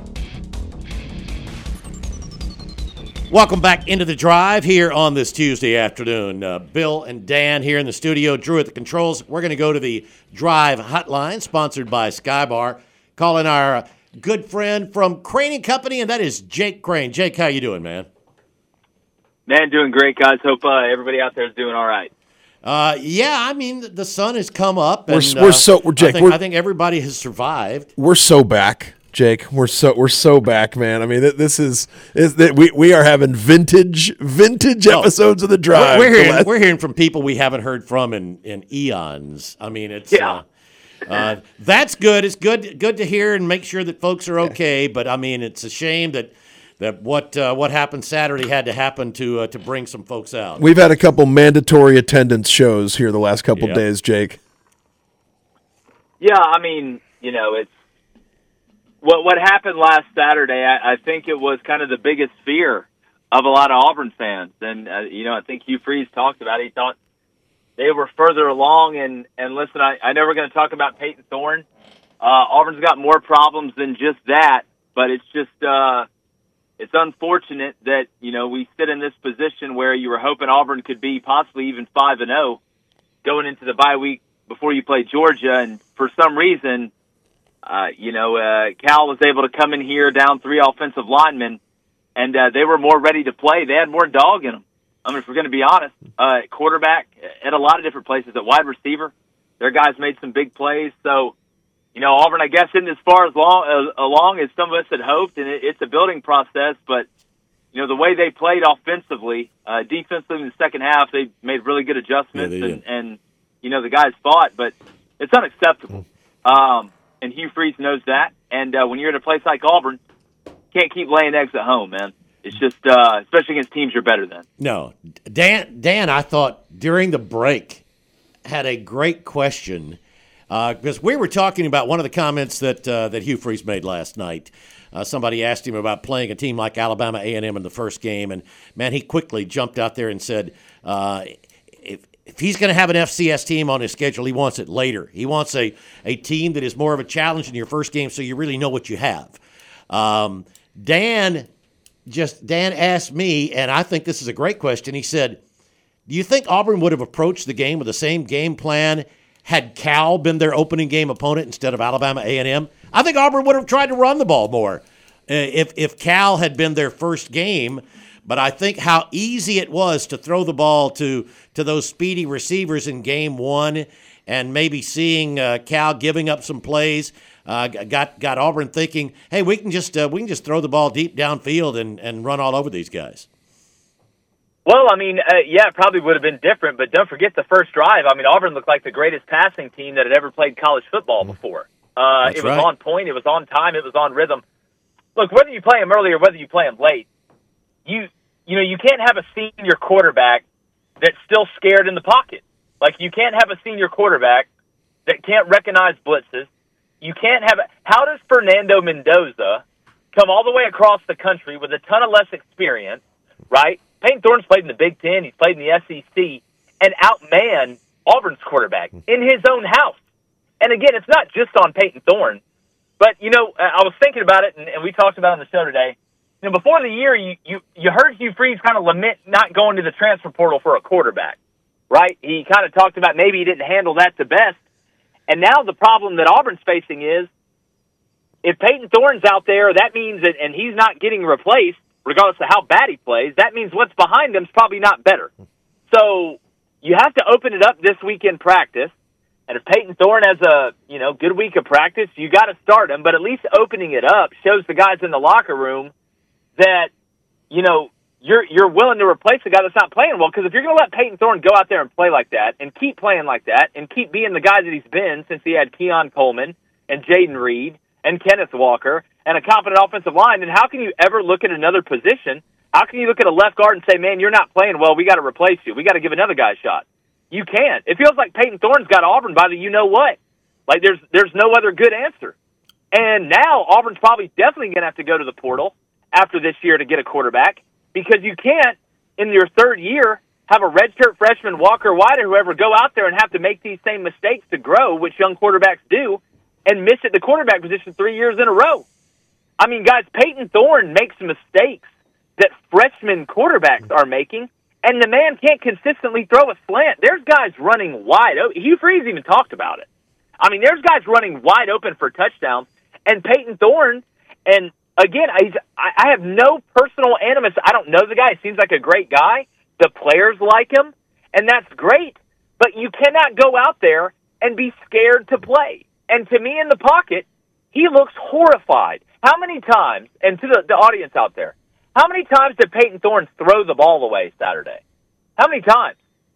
Welcome back into the drive here on this Tuesday afternoon. Uh, Bill and Dan here in the studio, Drew at the controls. We're going to go to the drive hotline sponsored by Skybar, calling our good friend from Crane and Company, and that is Jake Crane. Jake, how you doing, man? Man, doing great, guys. Hope uh, everybody out there is doing all right. Uh, yeah, I mean, the sun has come up. And, we're we're uh, so we're Jake. I think, We're, I think everybody has survived. We're so back, Jake. We're so we're so back, man. I mean, this is is that we we are having vintage vintage No, episodes of the drive. We're, we're hearing we're hearing from people we haven't heard from in, in eons. I mean, it's yeah. Uh, uh, that's good. It's good good to hear and make sure that folks are okay. But I mean, it's a shame that. That what uh, what happened Saturday had to happen to uh, to bring some folks out. We've had a couple mandatory attendance shows here the last couple yep. days, Jake. Yeah, I mean, you know, it's what what happened last Saturday. I, I think it was kind of the biggest fear of a lot of Auburn fans, and uh, you know, I think Hugh Freeze talked about it. He thought they were further along, and and listen, I, I know we're going to talk about Peyton Thorne. Uh, Auburn's got more problems than just that, but it's just. Uh, It's unfortunate that, you know, we sit in this position where you were hoping Auburn could be possibly even five and oh going into the bye week before you play Georgia. And for some reason, uh, you know, uh, Cal was able to come in here down three offensive linemen, and uh, they were more ready to play. They had more dog in them. I mean, if we're going to be honest, uh, quarterback at a lot of different places, at wide receiver, their guys made some big plays. So, you know, Auburn, I guess, isn't as far as long, uh, along as some of us had hoped, and it, it's a building process. But, you know, the way they played offensively, uh, defensively in the second half, they made really good adjustments, yeah, and, and, you know, the guys fought. But it's unacceptable. Um, and Hugh Freeze knows that. And uh, when you're at a place like Auburn, you can't keep laying eggs at home, man. It's just, uh, especially against teams you're better than. No. Dan, Dan, I thought during the break had a great question. Uh, because we were talking about one of the comments that uh, that Hugh Freeze made last night. Uh, somebody asked him about playing a team like Alabama A and M in the first game, and, man, he quickly jumped out there and said uh, if, if he's going to have an F C S team on his schedule, he wants it later. He wants a, a team that is more of a challenge in your first game so you really know what you have. Um, Dan just Dan asked me, and I think this is a great question. He said, do you think Auburn would have approached the game with the same game plan had Cal been their opening game opponent instead of Alabama A and M? I think Auburn would have tried to run the ball more uh, if if Cal had been their first game. But I think how easy it was to throw the ball to to those speedy receivers in game one, and maybe seeing uh, Cal giving up some plays uh, got got Auburn thinking, hey, we can just uh, we can just throw the ball deep downfield and, and run all over these guys. Well, I mean, uh, yeah, it probably would have been different, but don't forget the first drive. I mean, Auburn looked like the greatest passing team that had ever played college football before. Uh, it was right. on point, it was on time, it was on rhythm. Look, whether you play them early or whether you play them late, you you know, you can't have a senior quarterback that's still scared in the pocket. Like, you can't have a senior quarterback that can't recognize blitzes. You can't have – how does Fernando Mendoza come all the way across the country with a ton of less experience, right? Peyton Thorne's played in the Big Ten. He's played in the S E C and outman Auburn's quarterback in his own house. And, again, it's not just on Peyton Thorne. But, you know, I was thinking about it, and, and we talked about it on the show today. You know, before the year, you, you, you heard Hugh Freeze kind of lament not going to the transfer portal for a quarterback, right? He kind of talked about maybe he didn't handle that the best. And now the problem that Auburn's facing is if Peyton Thorne's out there, that means that, and he's not getting replaced, regardless of how bad he plays, that means what's behind him is probably not better. So you have to open it up this week in practice. And if Peyton Thorne has a, you know, good week of practice, you got to start him. But at least opening it up shows the guys in the locker room that, you know, you're you're willing to replace the guy that's not playing well. Because if you're going to let Peyton Thorne go out there and play like that and keep playing like that and keep being the guy that he's been since he had Keon Coleman and Jaden Reed and Kenneth Walker and a competent offensive line, then how can you ever look at another position? How can you look at a left guard and say, man, you're not playing well, we got to replace you. We got to give another guy a shot. You can't. It feels like Peyton Thorne's got Auburn by the you-know-what. Like there's there's no other good answer. And now Auburn's probably definitely going to have to go to the portal after this year to get a quarterback because you can't, in your third year, have a redshirt freshman, Walker White, or whoever, go out there and have to make these same mistakes to grow, which young quarterbacks do, and miss at the quarterback position three years in a row. I mean, guys, Peyton Thorne makes mistakes that freshman quarterbacks are making, and the man can't consistently throw a slant. There's guys running wide open. Hugh Freeze even talked about it. I mean, there's guys running wide open for touchdowns, and Peyton Thorne, and again, I, I have no personal animus. I don't know the guy. He seems like a great guy. The players like him, and that's great, but you cannot go out there and be scared to play. And to me in the pocket, he looks horrified. How many times, and to the, the audience out there, how many times did Peyton Thorne throw the ball away Saturday? How many times?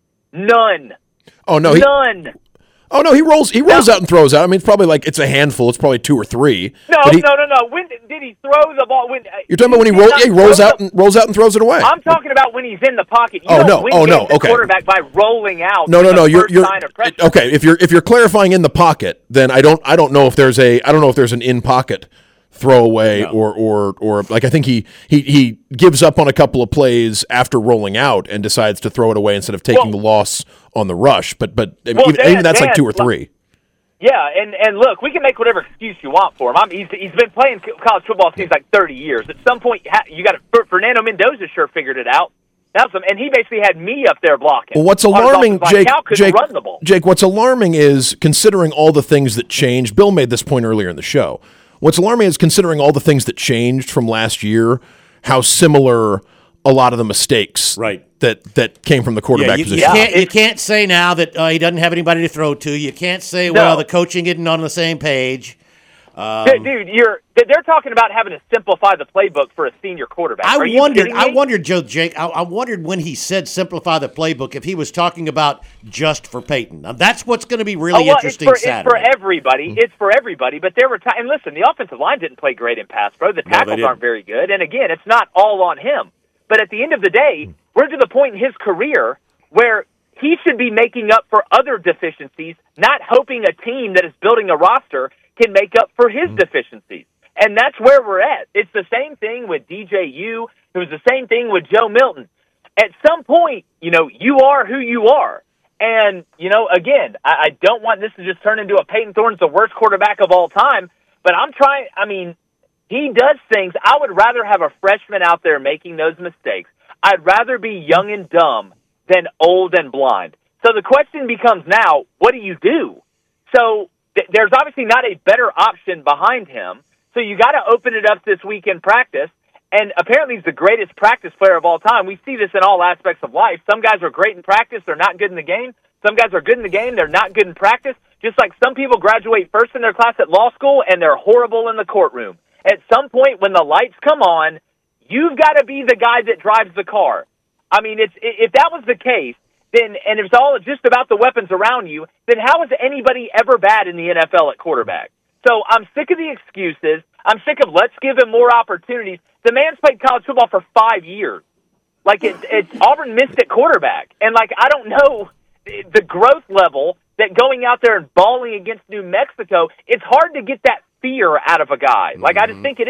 None. Oh, no. He, None. Oh, no, he rolls He rolls no. out and throws out. I mean, it's probably like, it's a handful. It's probably two or three. No, he, no, no, no. When did, did he throw the ball? When, you're talking about when he, roll, yeah, he rolls out the, and rolls out and throws it away. I'm talking about when he's in the pocket. You oh, don't no. win Oh, no. the Okay. quarterback by rolling out. No, no, no. You're, you're it, okay. If you're if you're clarifying in the pocket, then I don't I don't know if there's a I don't know if there's an in pocket throwaway no. or or or like I think he he he gives up on a couple of plays after rolling out and decides to throw it away instead of taking well, the loss on the rush. But but well, even, Dan, even that's Dan, like two or three. Yeah, and, and look, we can make whatever excuse you want for him. I'm, he's he's been playing college football since like thirty years. At some point, you got to, Fernando Mendoza sure figured it out. Now some, and he basically had me up there blocking. Well, what's alarming, Jake, Jake, run the ball. Jake, what's alarming is considering all the things that changed. Bill made this point earlier in the show. What's alarming is considering all the things that changed from last year, how similar a lot of the mistakes right. that, that came from the quarterback yeah, you, position. You can't, you can't say now that uh, he doesn't have anybody to throw to. You can't say, no. well, the coaching isn't on the same page. Um, Dude, you're they're talking about having to simplify the playbook for a senior quarterback. I Are you wondered. kidding I me? wondered, Joe Jake. I, I wondered when he said simplify the playbook if he was talking about just for Peyton. Now, that's what's going to be really oh, well, interesting it's for, Saturday. It's for everybody. Mm-hmm. It's for everybody. But there were times. And listen, the offensive line didn't play great in pass pro. The tackles no, aren't very good. And again, it's not all on him. But at the end of the day, we're to the point in his career where he should be making up for other deficiencies, not hoping a team that is building a roster can make up for his mm-hmm. deficiencies. And that's where we're at. It's the same thing with D J U. It was the same thing with Joe Milton. At some point, you know, you are who you are. And, you know, again, I, I don't want this to just turn into a Peyton Thorne's the worst quarterback of all time, but I'm trying, I mean, he does things. I would rather have a freshman out there making those mistakes. I'd rather be young and dumb than old and blind. So the question becomes now, what do you do? So th- there's obviously not a better option behind him. So you got to open it up this week in practice. And apparently he's the greatest practice player of all time. We see this in all aspects of life. Some guys are great in practice. They're not good in the game. Some guys are good in the game. They're not good in practice. Just like some people graduate first in their class at law school and they're horrible in the courtroom. At some point when the lights come on, you've got to be the guy that drives the car. I mean, it's, if that was the case, then and it's all just about the weapons around you, then how is anybody ever bad in the N F L at quarterback? So I'm sick of the excuses. I'm sick of let's give him more opportunities. The man's played college football for five years. Like, it's, it's Auburn missed at quarterback. And, like, I don't know the growth level that going out there and balling against New Mexico, it's hard to get that fear out of a guy. Like, mm-hmm. I just think it is.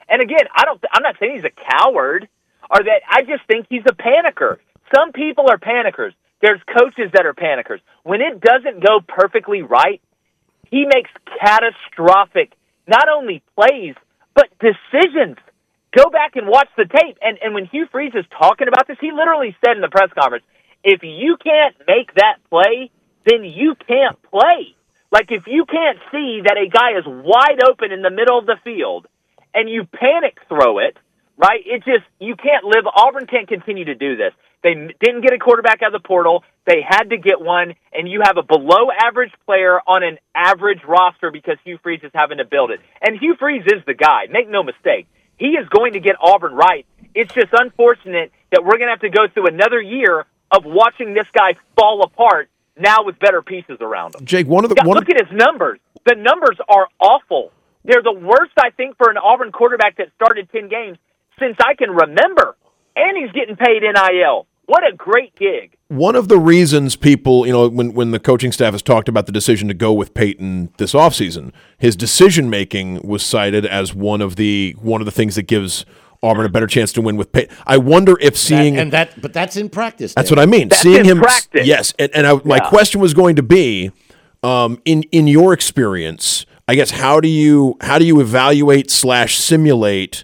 And again, I don't. I'm not saying he's a coward, or that. I just think he's a panicker. Some people are panickers. There's coaches that are panickers. When it doesn't go perfectly right, he makes catastrophic, not only plays, but decisions. Go back and watch the tape. And, and when Hugh Freeze is talking about this, he literally said in the press conference, if you can't make that play, then you can't play. Like, if you can't see that a guy is wide open in the middle of the field and you panic throw it, right, it just, you can't live. Auburn can't continue to do this. They didn't get a quarterback out of the portal. They had to get one, and you have a below-average player on an average roster because Hugh Freeze is having to build it. And Hugh Freeze is the guy. Make no mistake. He is going to get Auburn right. It's just unfortunate that we're going to have to go through another year of watching this guy fall apart now with better pieces around him. Jake, one of the God, one look at his numbers. The numbers are awful. They're the worst, I think, for an Auburn quarterback that started ten games since I can remember. And he's getting paid N I L. What a great gig. One of the reasons people, you know, when, when the coaching staff has talked about the decision to go with Peyton this offseason, his decision-making was cited as one of the one of the things that gives Auburn a better chance to win with Peyton. I wonder if seeing that, and that, but that's in practice. That's Dan. what I mean. That's seeing in him, practice. yes. And, and I, my Yeah. question was going to be, um, in in your experience, I guess how do you how do you evaluate slash simulate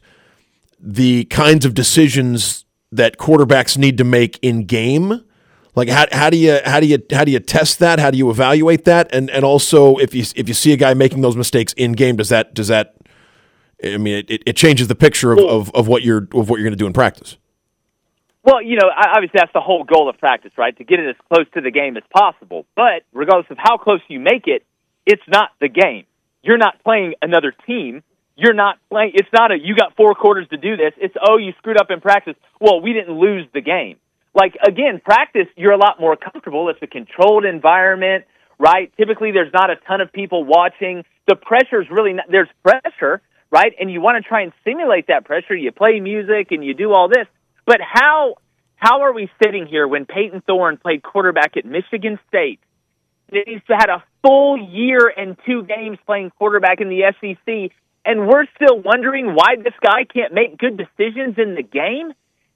the kinds of decisions that quarterbacks need to make in game? Like how how do you how do you how do you test that? How do you evaluate that? And and also if you if you see a guy making those mistakes in game, does that does that I mean it, it changes the picture of, of, of what you're of what you're going to do in practice. Well, you know, obviously that's the whole goal of practice, right? To get it as close to the game as possible. But regardless of how close you make it, it's not the game. You're not playing another team. You're not playing. It's not a, you got four quarters to do this. It's, oh, you screwed up in practice. Well, we didn't lose the game. Like, again, practice, you're a lot more comfortable. It's a controlled environment, right? Typically, there's not a ton of people watching. The pressure's really not, there's pressure, right? And you want to try and simulate that pressure. You play music and you do all this. But how how are we sitting here when Peyton Thorne played quarterback at Michigan State? He's had a full year and two games playing quarterback in the S E C, and we're still wondering why this guy can't make good decisions in the game?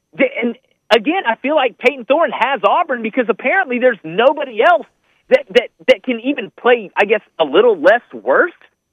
And again, I feel like Peyton Thorne has Auburn because apparently there's nobody else that, that, that can even play, I guess, a little less worse.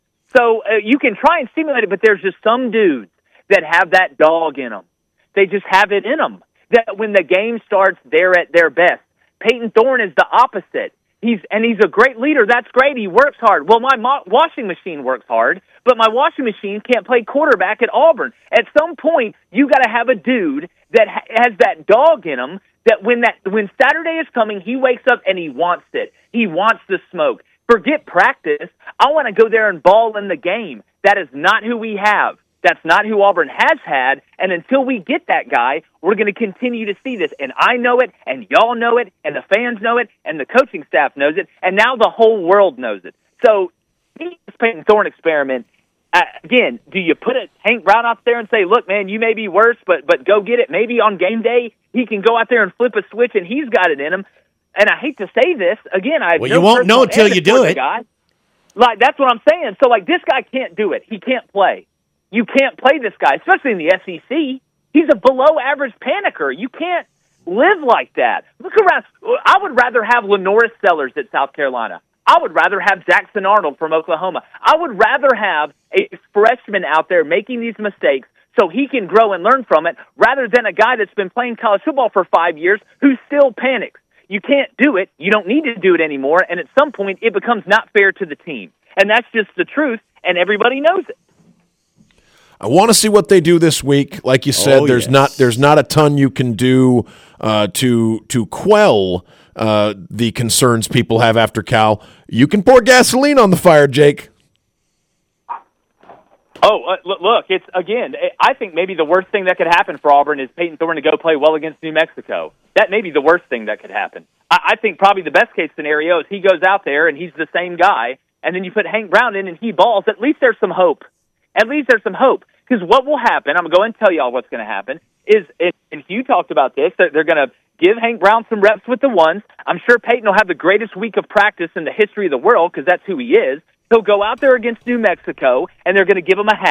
So uh, you can try and simulate it, but there's just some dudes that have that dog in them. They just have it in them. That when the game starts, they're at their best. Peyton Thorne is the opposite. He's and he's a great leader. That's great. He works hard. Well, my mo- washing machine works hard, but my washing machine can't play quarterback at Auburn. At some point, you got to have a dude that ha- has that dog in him. That when that when Saturday is coming, he wakes up and he wants it. He wants the smoke. Forget practice. I want to go there and ball in the game. That is not who we have. That's not who Auburn has had, and until we get that guy, we're going to continue to see this. And I know it, and y'all know it, and the fans know it, and the coaching staff knows it, and now the whole world knows it. So, this Peyton Thorne experiment, uh, again, do you put a Hank Brown out there and say, look, man, you may be worse, but but go get it. Maybe on game day, he can go out there and flip a switch, and he's got it in him. And I hate to say this, again, I have well, no you won't know until you do it. Guy. Like, that's what I'm saying. So, like, this guy can't do it. He can't play. You can't play this guy, especially in the S E C. He's a below-average panicker. You can't live like that. Look around. I would rather have Lenoris Sellers at South Carolina. I would rather have Jackson Arnold from Oklahoma. I would rather have a freshman out there making these mistakes so he can grow and learn from it rather than a guy that's been playing college football for five years who still panics. You can't do it. You don't need to do it anymore. And at some point, it becomes not fair to the team. And that's just the truth, and everybody knows it. I want to see what they do this week. Like you said, oh, there's yes. not there's not a ton you can do uh, to to quell uh, the concerns people have after Cal. You can pour gasoline on the fire, Jake. Oh, uh, look, it's again. I think maybe the worst thing that could happen for Auburn is Peyton Thorne to go play well against New Mexico. That may be the worst thing that could happen. I, I think probably the best case scenario is he goes out there and he's the same guy, and then you put Hank Brown in and he balls. At least there's some hope. At least there's some hope. Because what will happen, I'm going to go and tell y'all what's going to happen, is, and Hugh talked about this, they're, they're going to give Hank Brown some reps with the ones. I'm sure Peyton will have the greatest week of practice in the history of the world because that's who he is. He'll go out there against New Mexico, and they're going to give him a half.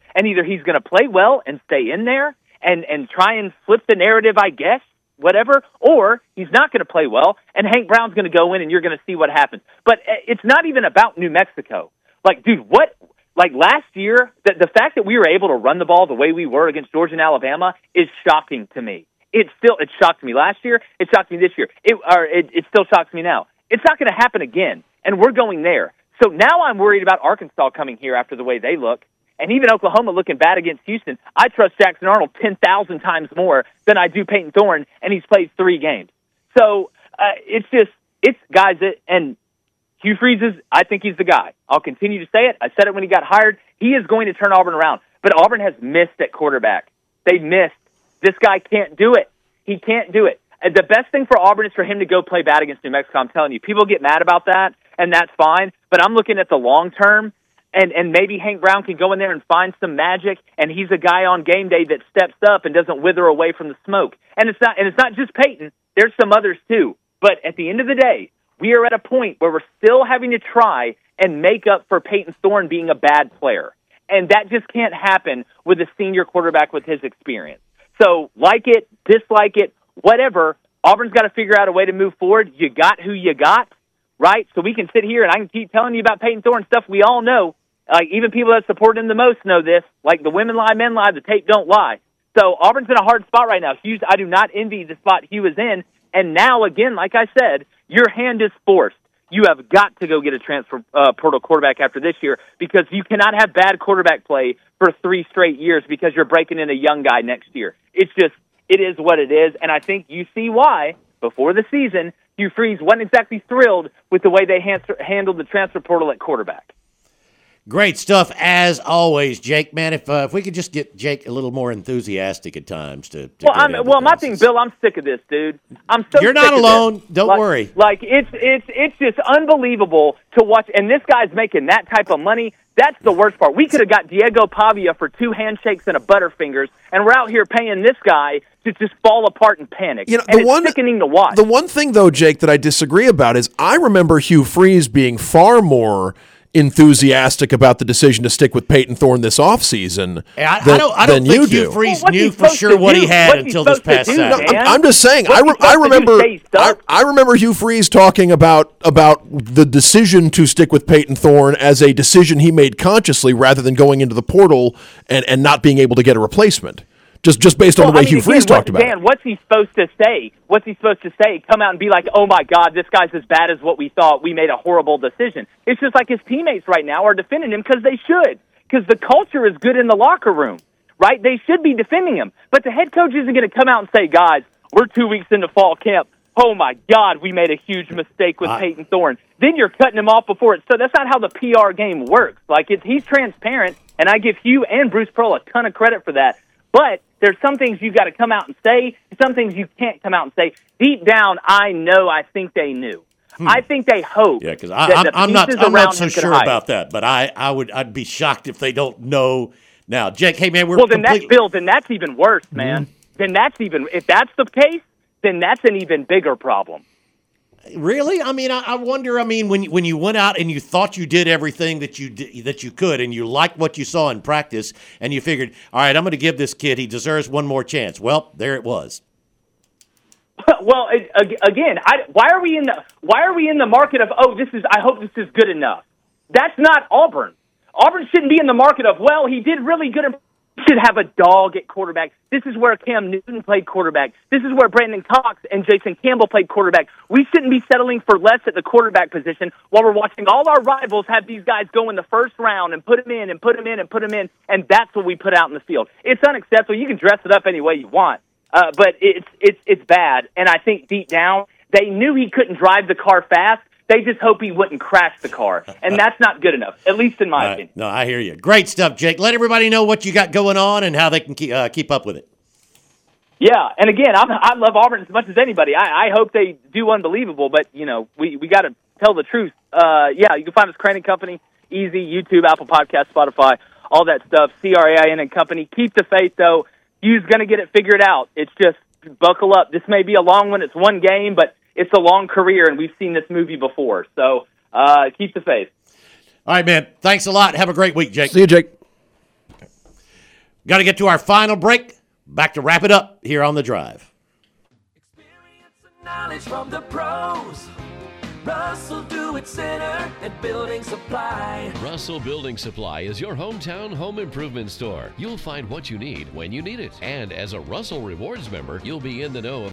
and either he's going to play well and stay in there and, and try and flip the narrative, I guess, whatever, or he's not going to play well, and Hank Brown's going to go in, and you're going to see what happens. But it's not even about New Mexico. Like, dude, what – like last year, the, the fact that we were able to run the ball the way we were against Georgia and Alabama is shocking to me. It still – it shocked me last year. It shocked me this year. It, or it, it still shocks me now. It's not going to happen again, and we're going there. So now I'm worried about Arkansas coming here after the way they look, and even Oklahoma looking bad against Houston. I trust Jackson Arnold ten thousand times more than I do Peyton Thorne, and he's played three games. So uh, it's just – it's guys that – and Hugh Freeze is – I think he's the guy. I'll continue to say it. I said it when he got hired. He is going to turn Auburn around. But Auburn has missed at quarterback. They missed. This guy can't do it. He can't do it. The best thing for Auburn is for him to go play bad against New Mexico. I'm telling you, people get mad about that, and that's fine. But I'm looking at the long term, and, and maybe Hank Brown can go in there and find some magic, and he's a guy on game day that steps up and doesn't wither away from the smoke. And it's not and it's not just Peyton. There's some others too. But at the end of the day, we are at a point where we're still having to try and make up for Peyton Thorne being a bad player. And that just can't happen with a senior quarterback with his experience. So like it, dislike it, whatever, Auburn's got to figure out a way to move forward. You got who you got, right? So we can sit here and I can keep telling you about Peyton Thorne stuff we all know. Like even people that support him the most know this. Like the women lie, men lie, the tape don't lie. So Auburn's in a hard spot right now. Hughes, I do not envy the spot he was in. And now, again, like I said, your hand is forced. You have got to go get a transfer uh, portal quarterback after this year because you cannot have bad quarterback play for three straight years because you're breaking in a young guy next year. It's just, it is what it is, and I think you see why, before the season, Hugh Freeze wasn't exactly thrilled with the way they han- handled the transfer portal at quarterback. Great stuff, as always, Jake. Man, if uh, if we could just get Jake a little more enthusiastic at times to, to well, I'm, well, my thing, Bill, I'm sick of this, dude. I'm so You're sick not of alone. This. Don't like, worry. Like it's it's it's just unbelievable to watch, and this guy's making that type of money. That's the worst part. We could have got Diego Pavia for two handshakes and a Butterfingers, and we're out here paying this guy to just fall apart and panic. You know, and the it's one, sickening to watch. The one thing, though, Jake, that I disagree about is I remember Hugh Freeze being far more enthusiastic about the decision to stick with Peyton Thorne this offseason Hey, I, than, I don't, I don't than think you Hugh do. Freeze Well, knew for sure what he had What's he until this past do, Saturday. No, I'm, I'm just saying. I, re- I remember. I, I remember Hugh Freeze talking about about the decision to stick with Peyton Thorne as a decision he made consciously, rather than going into the portal and, and not being able to get a replacement. Just just based on well, the way I mean, Hugh Freeze again, talked what, about Dan, it. what's he supposed to say? What's he supposed to say? Come out and be like, oh, my God, this guy's as bad as what we thought. We made a horrible decision. It's just like his teammates right now are defending him because they should, because the culture is good in the locker room, right? They should be defending him. But the head coach isn't going to come out and say, guys, we're two weeks into fall camp. Oh, my God, we made a huge mistake with I, Peyton Thorne. Then you're cutting him off before it. So that's not how the P R game works. Like, it's, he's transparent, and I give Hugh and Bruce Pearl a ton of credit for that. But there's some things you've got to come out and say, and some things you can't come out and say. Deep down, I know, I think they knew. Hmm. I think they hope. Yeah, because I'm, I'm not, I'm not so sure about that. But I, I would, I'd be shocked if they don't know now. Jake, hey man, we're well. Then completely- that's Bill. Then that's even worse, man. Mm-hmm. Then that's even if that's the case, then that's an even bigger problem. Really? I mean, I, I wonder. I mean, when you, when you went out and you thought you did everything that you did, that you could, and you liked what you saw in practice, and you figured, all right, I'm going to give this kid, he deserves one more chance. Well, there it was. Well, it, again, I, why are we in the why are we in the market of oh, this is I hope this is good enough? That's not Auburn. Auburn shouldn't be in the market of well, he did really good. Should have a dog at quarterback. This is where Cam Newton played quarterback. This is where Brandon Cox and Jason Campbell played quarterback. We shouldn't be settling for less at the quarterback position while we're watching all our rivals have these guys go in the first round and put them in and put them in and put them in, and that's what we put out in the field. It's unacceptable. You can dress it up any way you want, uh, but it's it's it's bad. And I think deep down they knew he couldn't drive the car fast. They just hope he wouldn't crash the car, and that's not good enough, at least in my uh, opinion. No, I hear you. Great stuff, Jake. Let everybody know what you got going on and how they can keep, uh, keep up with it. Yeah, and again, I'm, I love Auburn as much as anybody. I, I hope they do unbelievable, but, you know, we, we got to tell the truth. Uh, yeah, you can find us Crane Company, easy, YouTube, Apple Podcasts, Spotify, all that stuff, C R A I N and Company. Keep the faith, though. You's going to get it figured out. It's just buckle up. This may be a long one. It's one game, but it's a long career, and we've seen this movie before. So uh, keep the faith. All right, man. Thanks a lot. Have a great week, Jake. See you, Jake. Got to get to our final break. Back to wrap it up here on The Drive. Knowledge from the pros. Russell Do-It Center at Building Supply. Russell Building Supply is your hometown home improvement store. You'll find what you need when you need it. And as a Russell Rewards member, you'll be in the know of